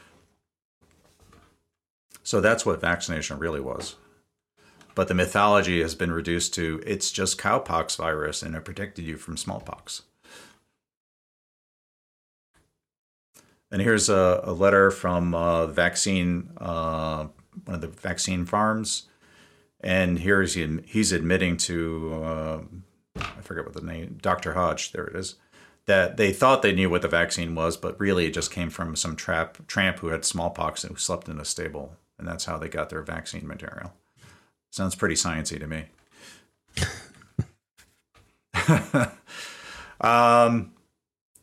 So that's what vaccination really was. But the mythology has been reduced to it's just cowpox virus and it protected you from smallpox. And here's a, a letter from uh, vaccine, uh, one of the vaccine farms. And here he's, he's admitting to, uh, I forget what the name, Doctor Hodge, there it is, that they thought they knew what the vaccine was, but really it just came from some trap, tramp who had smallpox and who slept in a stable. And that's how they got their vaccine material. Sounds pretty sciencey to me. um,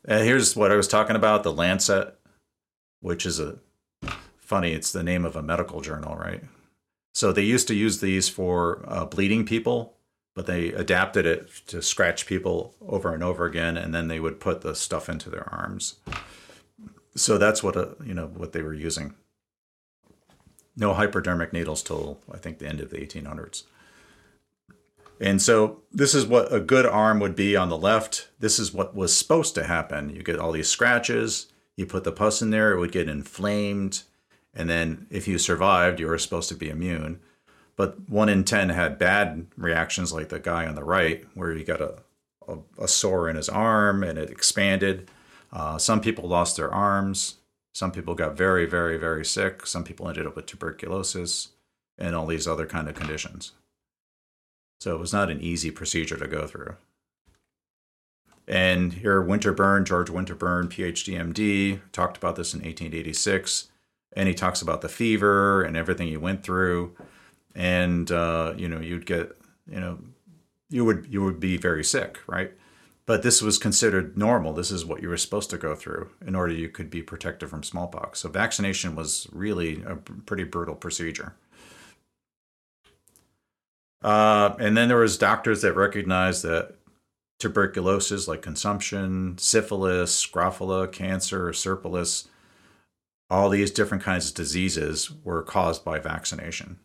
Uh, here's what I was talking about, the Lancet, which is a funny, it's the name of a medical journal, right? So they used to use these for uh, bleeding people, but they adapted it to scratch people over and over again, and then they would put the stuff into their arms. So that's what a, you know what they were using. No hypodermic needles till I think the end of the eighteen hundreds. And so this is what a good arm would be on the left. This is what was supposed to happen. You get all these scratches, you put the pus in there, it would get inflamed. And then if you survived, you were supposed to be immune. But one in ten had bad reactions, like the guy on the right, where he got a, a, a sore in his arm and it expanded. Uh, some people lost their arms. Some people got very, very, very sick. Some people ended up with tuberculosis and all these other kind of conditions. So it was not an easy procedure to go through. And here, Winterburn, George Winterburn, P H D, M D, talked about this in eighteen eighty-six. And he talks about the fever and everything he went through. And, uh, you know, you'd get, you know, you would you would be very sick, right? But this was considered normal. This is what you were supposed to go through in order you could be protected from smallpox. So vaccination was really a pretty brutal procedure. Uh, and then there was doctors that recognized that tuberculosis, like consumption, syphilis, scrofula, cancer, syphilis, all these different kinds of diseases were caused by vaccination.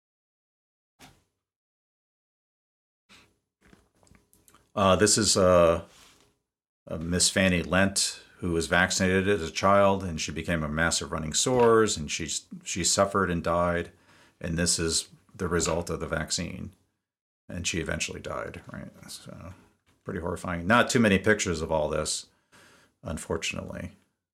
Uh, this is uh, uh, Miss Fanny Lent, who was vaccinated as a child, and she became a massive running sores, and she she suffered and died. And this is the result of the vaccine. And she eventually died, right? So pretty horrifying. Not too many pictures of all this, unfortunately.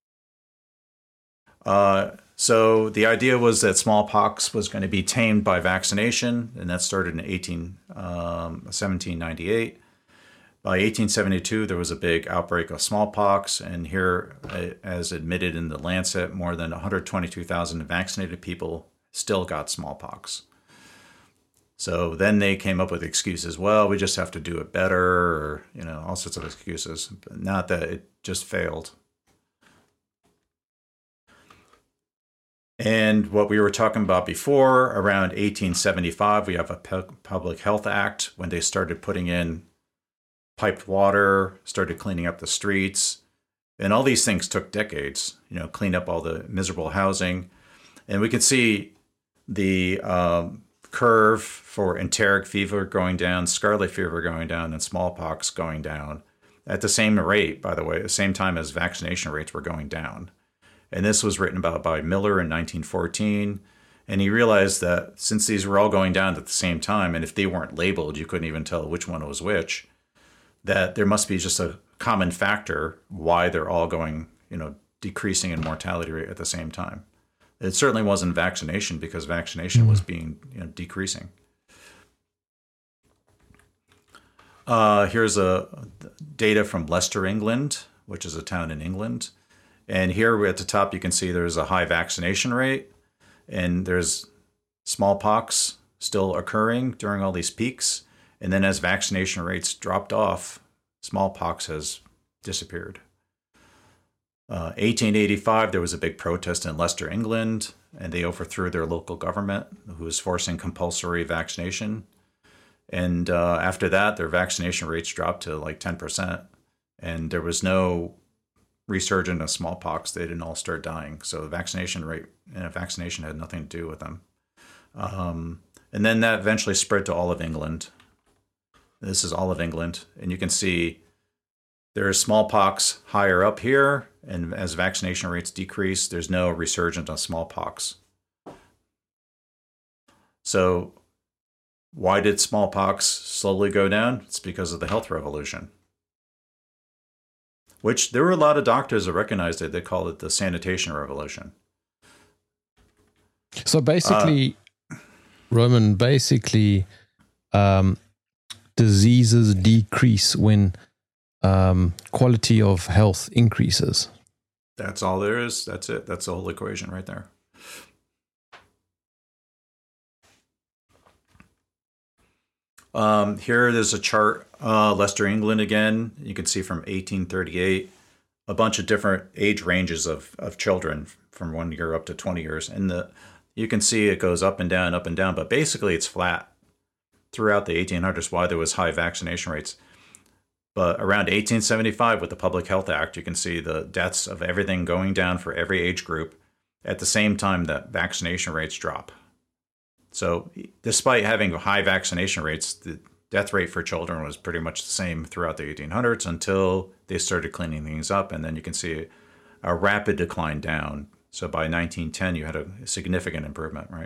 Uh, so the idea was that smallpox was going to be tamed by vaccination, and that started in eighteen, um, seventeen ninety-eight. By eighteen seventy-two, there was a big outbreak of smallpox, and here, as admitted in the Lancet, more than one hundred twenty-two thousand vaccinated people still got smallpox. So then they came up with excuses. Well, we just have to do it better, or, you know, all sorts of excuses. But not that it just failed. And what we were talking about before, around eighteen seventy-five, we have a Public Health Act when they started putting in piped water, started cleaning up the streets. And all these things took decades, you know, clean up all the miserable housing. And we can see the um, curve for enteric fever going down, scarlet fever going down, and smallpox going down at the same rate, by the way, at the same time as vaccination rates were going down. And this was written about by Miller in nineteen fourteen. And he realized that since these were all going down at the same time, and if they weren't labeled, you couldn't even tell which one was which, that there must be just a common factor why they're all going, you know, decreasing in mortality rate at the same time. It certainly wasn't vaccination, because vaccination was being, you know, decreasing. Uh, here's a data from Leicester, England, which is a town in England. And here at the top, you can see there's a high vaccination rate, and there's smallpox still occurring during all these peaks. And then as vaccination rates dropped off, smallpox has disappeared. Uh, eighteen eighty-five, there was a big protest in Leicester, England, and they overthrew their local government, who was forcing compulsory vaccination. And uh, after that, their vaccination rates dropped to like ten percent. And there was no resurgence of smallpox. They didn't all start dying. So the vaccination rate, you know, vaccination had nothing to do with them. Um, and then that eventually spread to all of England. This is all of England. And you can see there is smallpox higher up here. And as vaccination rates decrease, there's no resurgence of smallpox. So why did smallpox slowly go down? It's because of the health revolution, which there were a lot of doctors that recognized it. They called it the sanitation revolution. So basically, uh, Roman, basically, um, diseases decrease when um, quality of health increases. That's all there is. That's it. That's the whole equation right there. Um, here there's a chart, uh, Leicester, England again. You can see from eighteen thirty-eight a bunch of different age ranges of, of children from one year up to twenty years. And the you can see it goes up and down, up and down, but basically it's flat throughout the eighteen hundreds, why there was high vaccination rates. But around eighteen seventy-five, with the Public Health Act, you can see the deaths of everything going down for every age group at the same time that vaccination rates drop. So despite having high vaccination rates, the death rate for children was pretty much the same throughout the eighteen hundreds until they started cleaning things up. And then you can see a rapid decline down. So by nineteen ten, you had a significant improvement, right?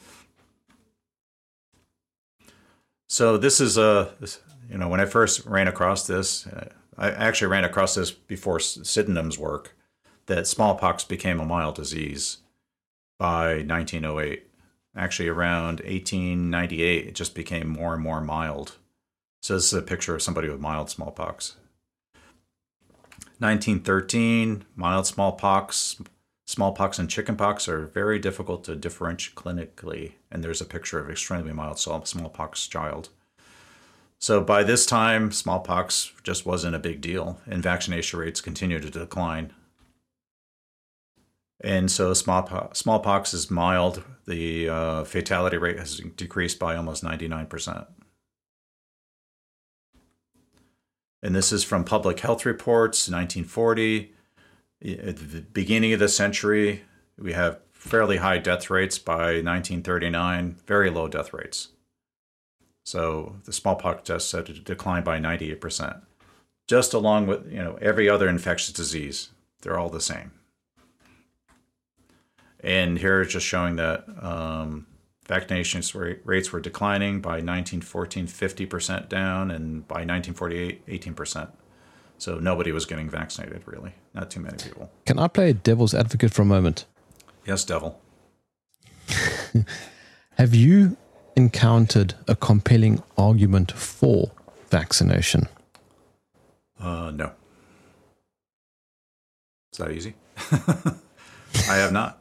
So this is a, you know, when I first ran across this, uh, I actually ran across this before Sydenham's work, that smallpox became a mild disease by nineteen oh eight. Actually, around eighteen ninety-eight, it just became more and more mild. So this is a picture of somebody with mild smallpox. nineteen thirteen, mild smallpox. Smallpox and chickenpox are very difficult to differentiate clinically, and there's a picture of extremely mild smallpox child. So by this time, smallpox just wasn't a big deal, and vaccination rates continued to decline. And so smallpox, smallpox is mild. The uh, fatality rate has decreased by almost ninety-nine percent. And this is from Public Health Reports, nineteen forty. At the beginning of the century, we have fairly high death rates. By nineteen thirty-nine, very low death rates. So the smallpox deaths had to decline by ninety-eight percent. Just along with, you know, every other infectious disease, they're all the same. And here it's just showing that um, vaccination rates were declining. By nineteen fourteen, fifty percent down, and by nineteen forty-eight, eighteen percent. So nobody was getting vaccinated, really. Not too many people. Can I play devil's advocate for a moment? Yes, devil. Have you encountered a compelling argument for vaccination? Uh, no. Is that easy? I have not.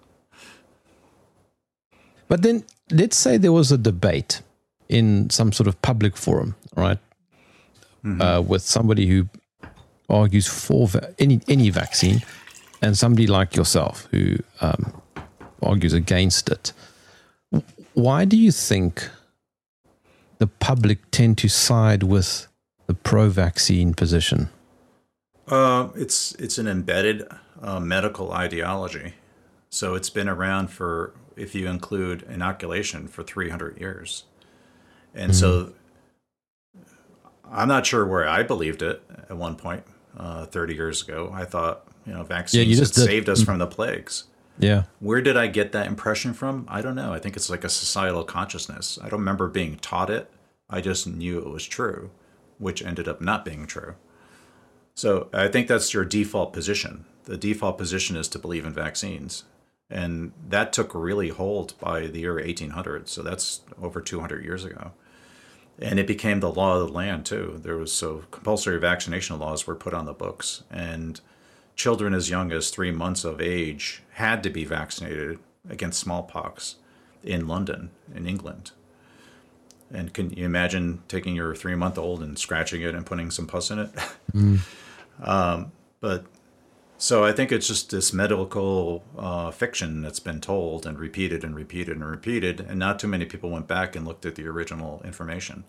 But then let's say there was a debate in some sort of public forum, right? Mm-hmm. Uh, with somebody who argues for va- any any vaccine, and somebody like yourself who um, argues against it. Why do you think the public tend to side with the pro-vaccine position? Uh, it's it's an embedded uh, medical ideology. So it's been around for, if you include inoculation, for three hundred years. And mm-hmm. so I'm not sure where I believed it at one point, uh, thirty years ago. I thought, you know, vaccines yeah, you just had saved us from the plagues. Yeah. Where did I get that impression from? I don't know. I think it's like a societal consciousness. I don't remember being taught it. I just knew it was true, which ended up not being true. So I think that's your default position. The default position is to believe in vaccines. And that took really hold by the year eighteen hundred. So that's over two hundred years ago. And it became the law of the land, too. There was so compulsory vaccination laws were put on the books. And children as young as three months of age had to be vaccinated against smallpox in London, in England. And can you imagine taking your three-month-old and scratching it and putting some pus in it? Mm. um, but so I think it's just this medical uh, fiction that's been told and repeated and repeated and repeated, and not too many people went back and looked at the original information.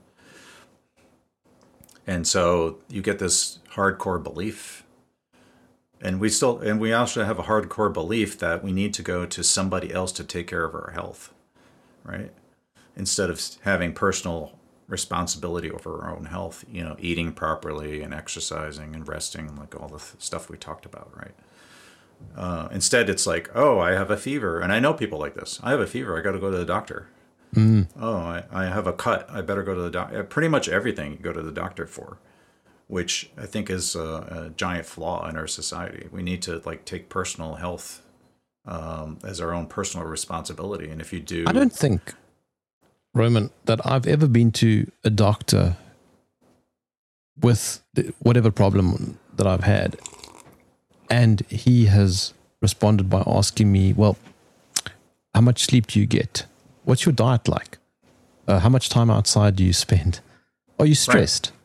And so you get this hardcore belief. And we still, and we also have a hardcore belief that we need to go to somebody else to take care of our health, right? Instead of having personal responsibility over our own health, you know, eating properly and exercising and resting, like all the th- stuff we talked about, right? Uh, instead, it's like, oh, I have a fever. And I know people like this. I have a fever. I got to go to the doctor. Mm. Oh, I, I have a cut. I better go to the doctor. Pretty much everything you go to the doctor for, which I think is a, a giant flaw in our society. We need to like take personal health um, as our own personal responsibility. And if you do... I don't think, Roman, that I've ever been to a doctor with whatever problem that I've had, and he has responded by asking me, well, how much sleep do you get? What's your diet like? Uh, how much time outside do you spend? Are you stressed?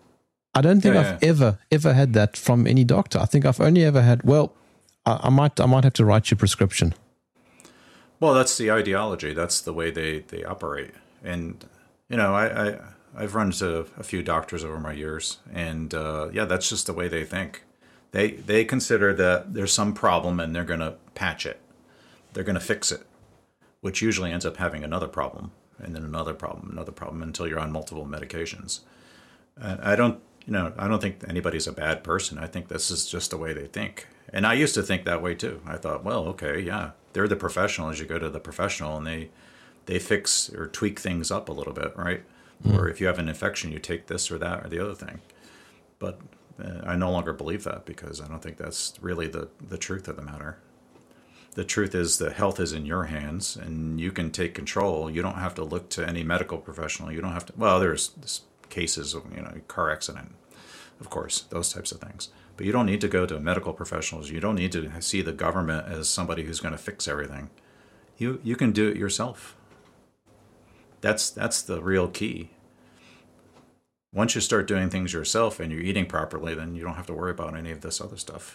I don't think Yeah, I've yeah. ever ever had that from any doctor. I think I've only ever had. Well, I, I might I might have to write you a prescription. Well, that's the ideology. That's the way they, they operate. And, you know, I, I, I've run into a few doctors over my years. And, uh, yeah, that's just the way they think. They, they consider that there's some problem and they're going to patch it. They're going to fix it, which usually ends up having another problem and then another problem, another problem until you're on multiple medications. And I don't, you know, I don't think anybody's a bad person. I think this is just the way they think. And I used to think that way too. I thought, well, okay, yeah, they're the professionals. You go to the professional and they they fix or tweak things up a little bit, right? Mm. Or if you have an infection, you take this or that or the other thing. But uh, I no longer believe that because I don't think that's really the, the truth of the matter. The truth is that health is in your hands and you can take control. You don't have to look to any medical professional. You don't have to, well, there's cases of, you know, car accident, of course, those types of things. But you don't need to go to medical professionals. You don't need to see the government as somebody who's going to fix everything. You you can do it yourself. That's that's the real key. Once you start doing things yourself and you're eating properly, then you don't have to worry about any of this other stuff.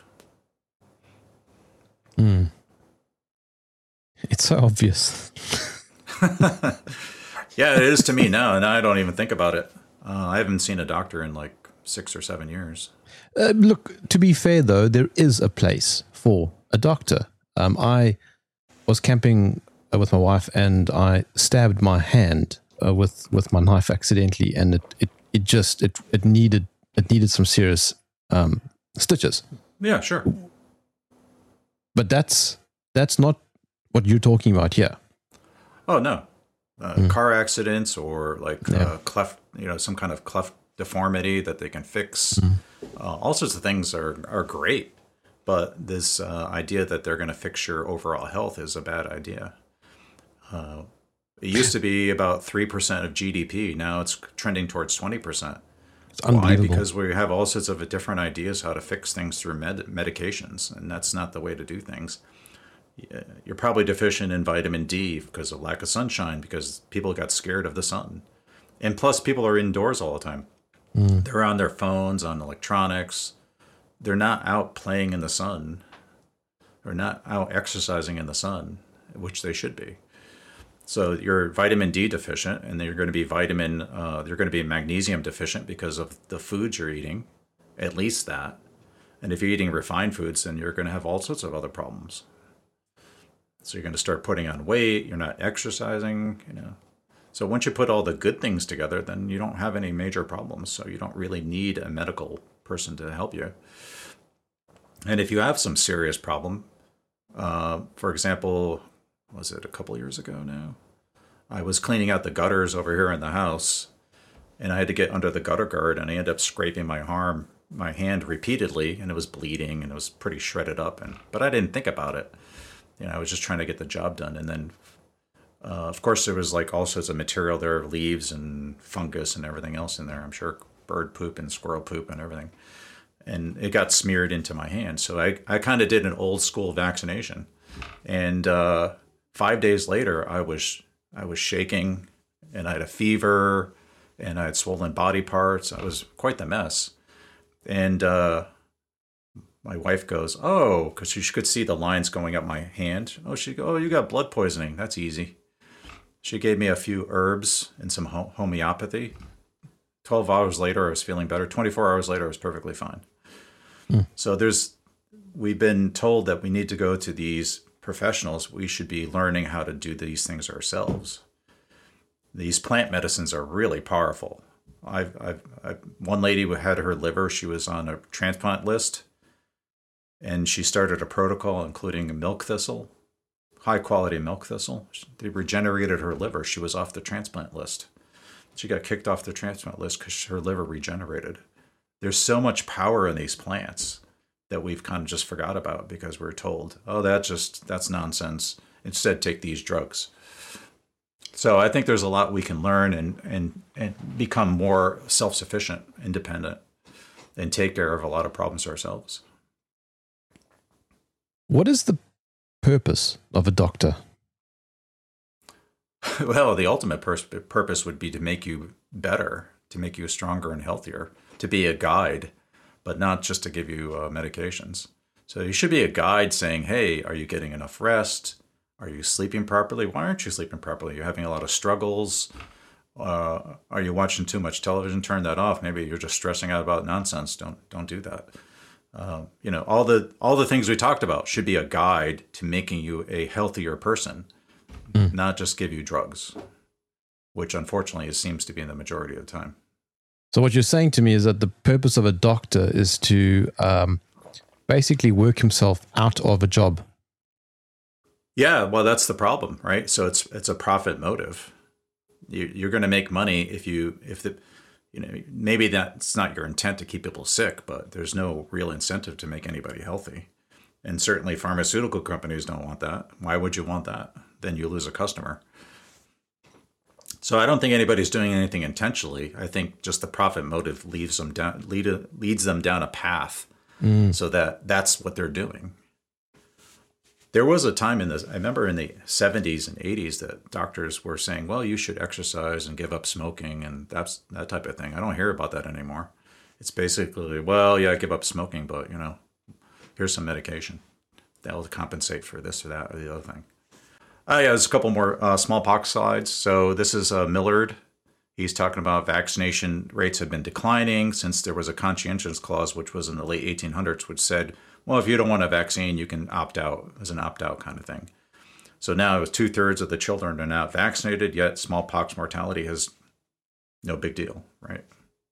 Mm. It's so obvious. Yeah, it is to me now, and I don't even think about it. Uh, I haven't seen a doctor in like six or seven years. Uh, look, to be fair, though, there is a place for a doctor. Um, I was camping uh, with my wife and I stabbed my hand uh, with, with my knife accidentally, and it, it, it just it, it needed it needed some serious um, stitches. Yeah, sure. But that's that's not what you're talking about here. Oh no, uh, mm. car accidents or like yeah. uh, cleft, you know, some kind of cleft deformity that they can fix. Mm. Uh, all sorts of things are, are great, but this uh, idea that they're going to fix your overall health is a bad idea. Uh, it used to be about three percent of G D P. Now it's trending towards twenty percent. It's unbelievable. Why? Because we have all sorts of different ideas how to fix things through med- medications, and that's not the way to do things. You're probably deficient in vitamin D because of lack of sunshine, because people got scared of the sun. And plus, people are indoors all the time. Mm. They're on their phones, on electronics. They're not out playing in the sun. They're not out exercising in the sun, which they should be. So you're vitamin D deficient, and you're going to be vitamin, uh, you're going to be magnesium deficient because of the foods you're eating, at least that. And if you're eating refined foods, then you're going to have all sorts of other problems. So you're going to start putting on weight. You're not exercising, you know. So once you put all the good things together, then you don't have any major problems. So you don't really need a medical person to help you. And if you have some serious problem, uh, for example, was it a couple years ago now? I was cleaning out the gutters over here in the house, and I had to get under the gutter guard, and I ended up scraping my arm, my hand repeatedly, and it was bleeding, and it was pretty shredded up. And but I didn't think about it. You know, I was just trying to get the job done. And then, uh, of course, there was like all sorts of material there, leaves and fungus and everything else in there. I'm sure bird poop and squirrel poop and everything. And it got smeared into my hand. So I, I kind of did an old school vaccination. And uh, five days later, I was I was shaking, and I had a fever, and I had swollen body parts. I was quite the mess. And uh, my wife goes, oh, because she could see the lines going up my hand. Oh, she go, oh, you got blood poisoning. That's easy. She gave me a few herbs and some homeopathy. twelve hours later, I was feeling better. twenty-four hours later, I was perfectly fine. Hmm. So there's, we've been told that we need to go to these professionals. We should be learning how to do these things ourselves. These plant medicines are really powerful. I've, I've, I've one lady had her liver. She was on a transplant list. And she started a protocol including a milk thistle, high quality milk thistle. They regenerated her liver. She was off the transplant list. She got kicked off the transplant list because her liver regenerated. There's so much power in these plants that we've kind of just forgot about because we're told, oh, that just, that's nonsense. Instead, take these drugs. So I think there's a lot we can learn and, and, and become more self-sufficient, independent, and take care of a lot of problems ourselves. What is the purpose of a doctor? Well, the ultimate pers- purpose would be to make you better, to make you stronger and healthier, to be a guide, but not just to give you uh, medications. So you should be a guide saying, hey, are you getting enough rest? Are you sleeping properly? Why aren't you sleeping properly? You're having a lot of struggles. Uh, are you watching too much television? Turn that off. Maybe you're just stressing out about nonsense. Don't don't do that. Uh, you know, all the all the things we talked about should be a guide to making you a healthier person, mm. not just give you drugs, which unfortunately it seems to be in the majority of the time. So what you're saying to me is that the purpose of a doctor is to um, basically work himself out of a job. Yeah, well, that's the problem, right? So it's it's a profit motive. You, you're going to make money if you if the you know maybe that's not your intent to keep people sick, but there's no real incentive to make anybody healthy, and certainly pharmaceutical companies don't want that. Why would you want that? Then you lose a customer. So I don't think anybody's doing anything intentionally. I think just the profit motive leaves them down lead a, leads them down a path, mm. so that that's what they're doing. There was a time in this, I remember in the seventies and eighties that doctors were saying, well, you should exercise and give up smoking and that's that type of thing. I don't hear about that anymore. It's basically, well, yeah, give up smoking, but, you know, here's some medication. That'll compensate for this or that or the other thing. Oh, yeah, there's a couple more uh, smallpox slides. So this is uh, Millard. He's talking about vaccination rates have been declining since there was a conscientious clause, which was in the late eighteen hundreds, which said, well, if you don't want a vaccine, you can opt out as an opt-out kind of thing. So now two-thirds of the children are not vaccinated, yet smallpox mortality is no big deal, right?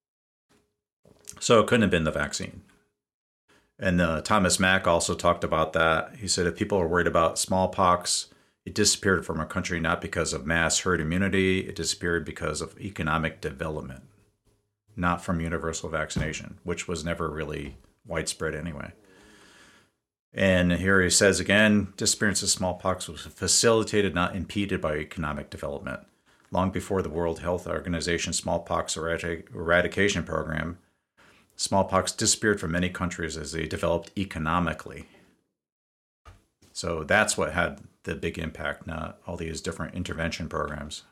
So it couldn't have been the vaccine. And uh, Thomas Mack also talked about that. He said if people are worried about smallpox, it disappeared from our country not because of mass herd immunity, it disappeared because of economic development, not from universal vaccination, which was never really widespread anyway. And here he says again, disappearance of smallpox was facilitated, not impeded by economic development. Long before the World Health Organization smallpox eradic- eradication program, smallpox disappeared from many countries as they developed economically. So that's what had the big impact, not all these different intervention programs.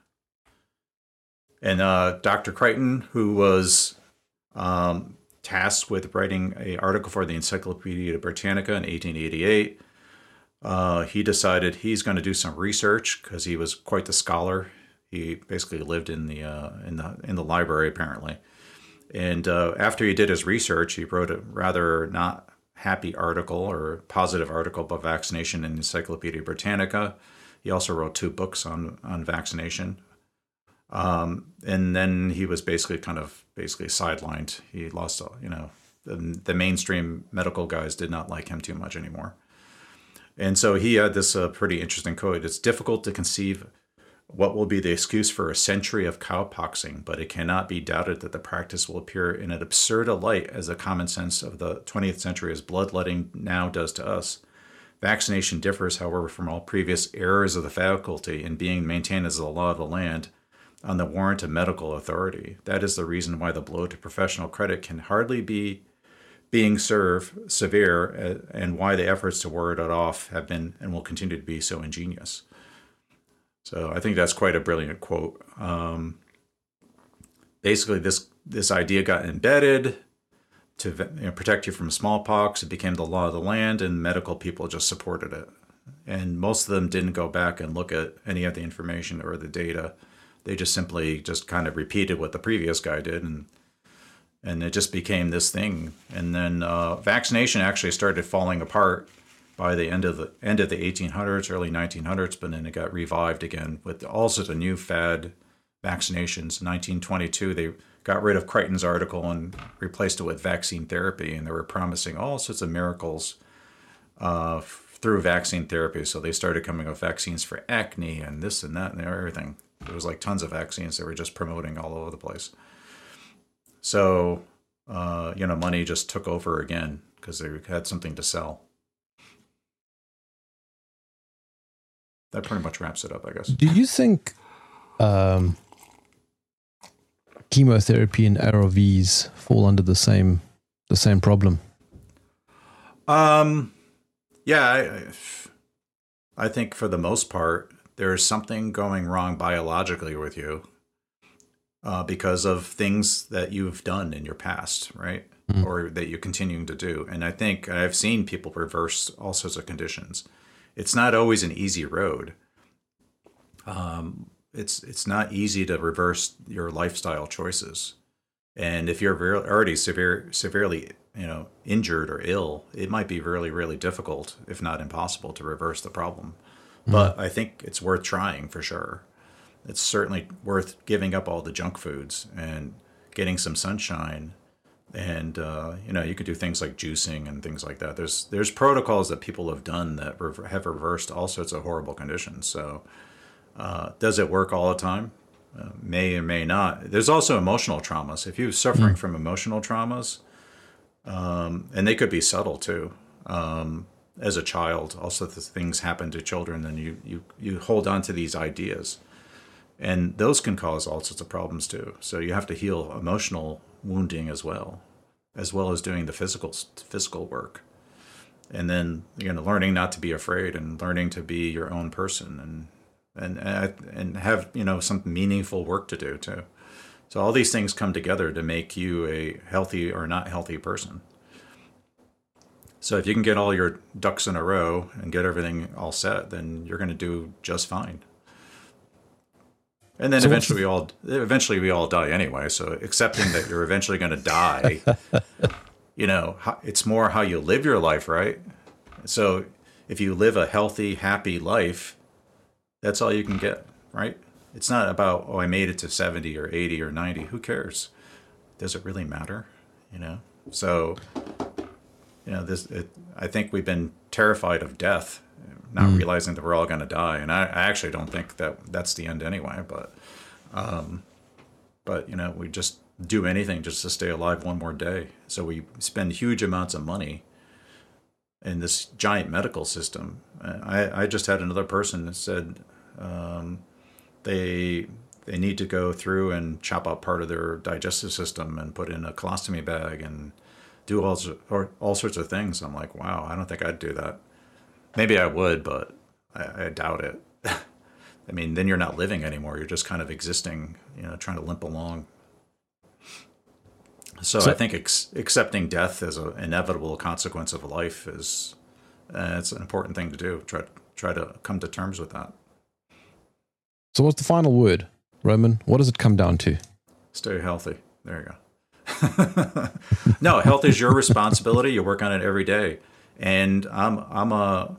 And uh, Doctor Crichton, who was um, tasked with writing an article for the Encyclopedia Britannica in eighteen eighty-eight. Uh, he decided he's going to do some research because he was quite the scholar. He basically lived in the uh, in the in the library apparently. And uh, after he did his research, he wrote a rather not happy article or positive article about vaccination in Encyclopedia Britannica. He also wrote two books on on vaccination. Um, and then he was basically kind of basically sidelined. He lost, you know, the, the mainstream medical guys did not like him too much anymore. And so he had this uh, pretty interesting quote. It's difficult to conceive what will be the excuse for a century of cowpoxing, but it cannot be doubted that the practice will appear in an absurd a light as the common sense of the twentieth century as bloodletting now does to us. Vaccination differs, however, from all previous errors of the faculty in being maintained as the law of the land on the warrant of medical authority. That is the reason why the blow to professional credit can hardly be being served severe, and why the efforts to ward it off have been and will continue to be so ingenious. So I think that's quite a brilliant quote. Um, basically, this this idea got embedded to you know, protect you from smallpox. It became the law of the land, and medical people just supported it. And most of them didn't go back and look at any of the information or the data. They just simply just kind of repeated what the previous guy did, and and it just became this thing. And then uh, vaccination actually started falling apart by the end of the end of the eighteen hundreds, early nineteen hundreds, but then it got revived again with all sorts of new fad vaccinations. In nineteen twenty-two, they got rid of Crichton's article and replaced it with vaccine therapy, and they were promising all sorts of miracles uh, through vaccine therapy. So they started coming up with vaccines for acne and this and that and everything. There was like tons of vaccines they were just promoting all over the place. So, uh, you know, money just took over again because they had something to sell. That pretty much wraps it up, I guess. Do you think um, chemotherapy and A R Vs fall under the same the same problem? Um, yeah, I, I think for the most part, there's something going wrong biologically with you. uh, because of things that you've done in your past, right? Mm. Or that you're continuing to do. And I think I've seen people reverse all sorts of conditions. It's not always an easy road. Um, it's it's not easy to reverse your lifestyle choices. And if you're re- already severe, severely, you know, injured or ill, it might be really, really difficult, if not impossible, to reverse the problem. Mm. But I think it's worth trying for sure. It's certainly worth giving up all the junk foods and getting some sunshine. And, uh, you know, you could do things like juicing and things like that. There's there's protocols that people have done that re- have reversed all sorts of horrible conditions. So uh, does it work all the time? Uh, may or may not. There's also emotional traumas. If you're suffering mm. from emotional traumas, um, and they could be subtle too, um, as a child, also the things happen to children, and you, you, you hold on to these ideas. And those can cause all sorts of problems too. So you have to heal emotional wounding as well, as well as doing the physical physical work. And then, you know, learning not to be afraid and learning to be your own person and and and have, you know, some meaningful work to do too. So all these things come together to make you a healthy or not healthy person. So if you can get all your ducks in a row and get everything all set, then you're going to do just fine. And then so eventually we all eventually we all die anyway. So accepting that you're eventually going to die, you know, it's more how you live your life, right? So if you live a healthy, happy life, that's all you can get, right? It's not about, oh, I made it to seventy or eighty or ninety. Who cares? Does it really matter? You know? So, you know, this. It, I think we've been terrified of death, not mm. realizing that we're all going to die. And I, I actually don't think that that's the end anyway. But, um, but you know, we just do anything just to stay alive one more day. So we spend huge amounts of money in this giant medical system. I, I just had another person that said um, they they need to go through and chop out part of their digestive system and put in a colostomy bag and do all or all sorts of things. I'm like, wow, I don't think I'd do that. Maybe I would, but I, I doubt it. I mean, then you're not living anymore. You're just kind of existing, you know, trying to limp along. So, so I think ex- accepting death as an inevitable consequence of life is uh, it's an important thing to do. Try try to come to terms with that. So what's the final word, Roman? What does it come down to? Stay healthy. There you go. No, health is your responsibility. You work on it every day. And I'm I'm a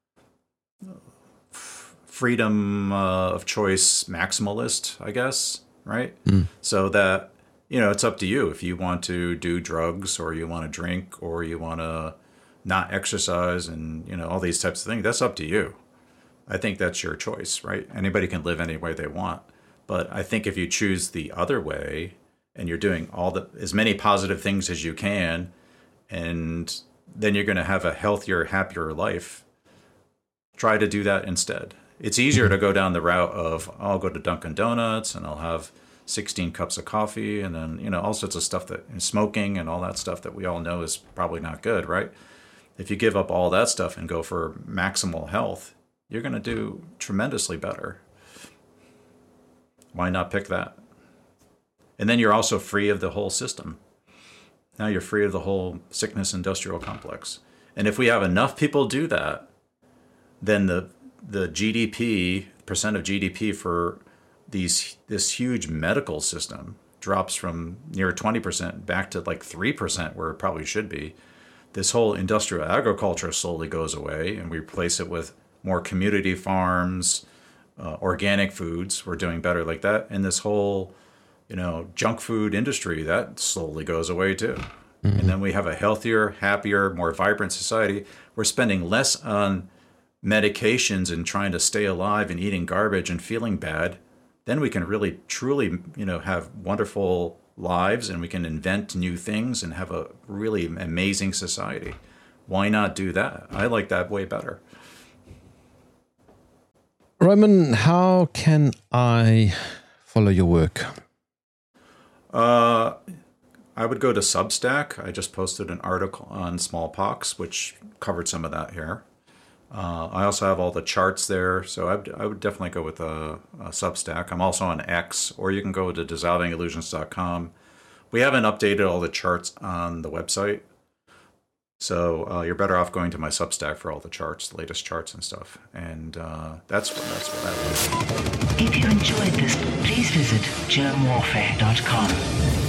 freedom uh, of choice maximalist, I guess, right? Mm. So that, you know, it's up to you if you want to do drugs or you want to drink or you want to not exercise and, you know, all these types of things. That's up to you. I think that's your choice, right? Anybody can live any way they want. But I think if you choose the other way and you're doing all the as many positive things as you can, and then you're going to have a healthier, happier life, try to do that instead. It's easier to go down the route of, oh, I'll go to Dunkin' Donuts and I'll have sixteen cups of coffee and then, you know, all sorts of stuff that and smoking and all that stuff that we all know is probably not good, right? If you give up all that stuff and go for maximal health, you're going to do tremendously better. Why not pick that? And then you're also free of the whole system. Now you're free of the whole sickness industrial complex. And if we have enough people do that, then the the G D P, percent of G D P for these this huge medical system drops from near twenty percent back to like three percent where it probably should be. This whole industrial agriculture slowly goes away and we replace it with more community farms, uh, organic foods. We're doing better like that. And this whole, you know, junk food industry, that slowly goes away too. Mm-hmm. And then we have a healthier, happier, more vibrant society. We're spending less on medications and trying to stay alive and eating garbage and feeling bad. Then we can really, truly, you know, have wonderful lives and we can invent new things and have a really amazing society. Why not do that? I like that way better. Roman, how can I follow your work? Uh, I would go to Substack. I just posted an article on smallpox, which covered some of that here. Uh, I also have all the charts there, so I'd, I would definitely go with a, a Substack. I'm also on X, or you can go to dissolving illusions dot com. We haven't updated all the charts on the website, so uh, you're better off going to my Substack for all the charts, the latest charts and stuff. And uh, that's what that's what I would do. If you enjoyed this, please visit germ warfare dot com.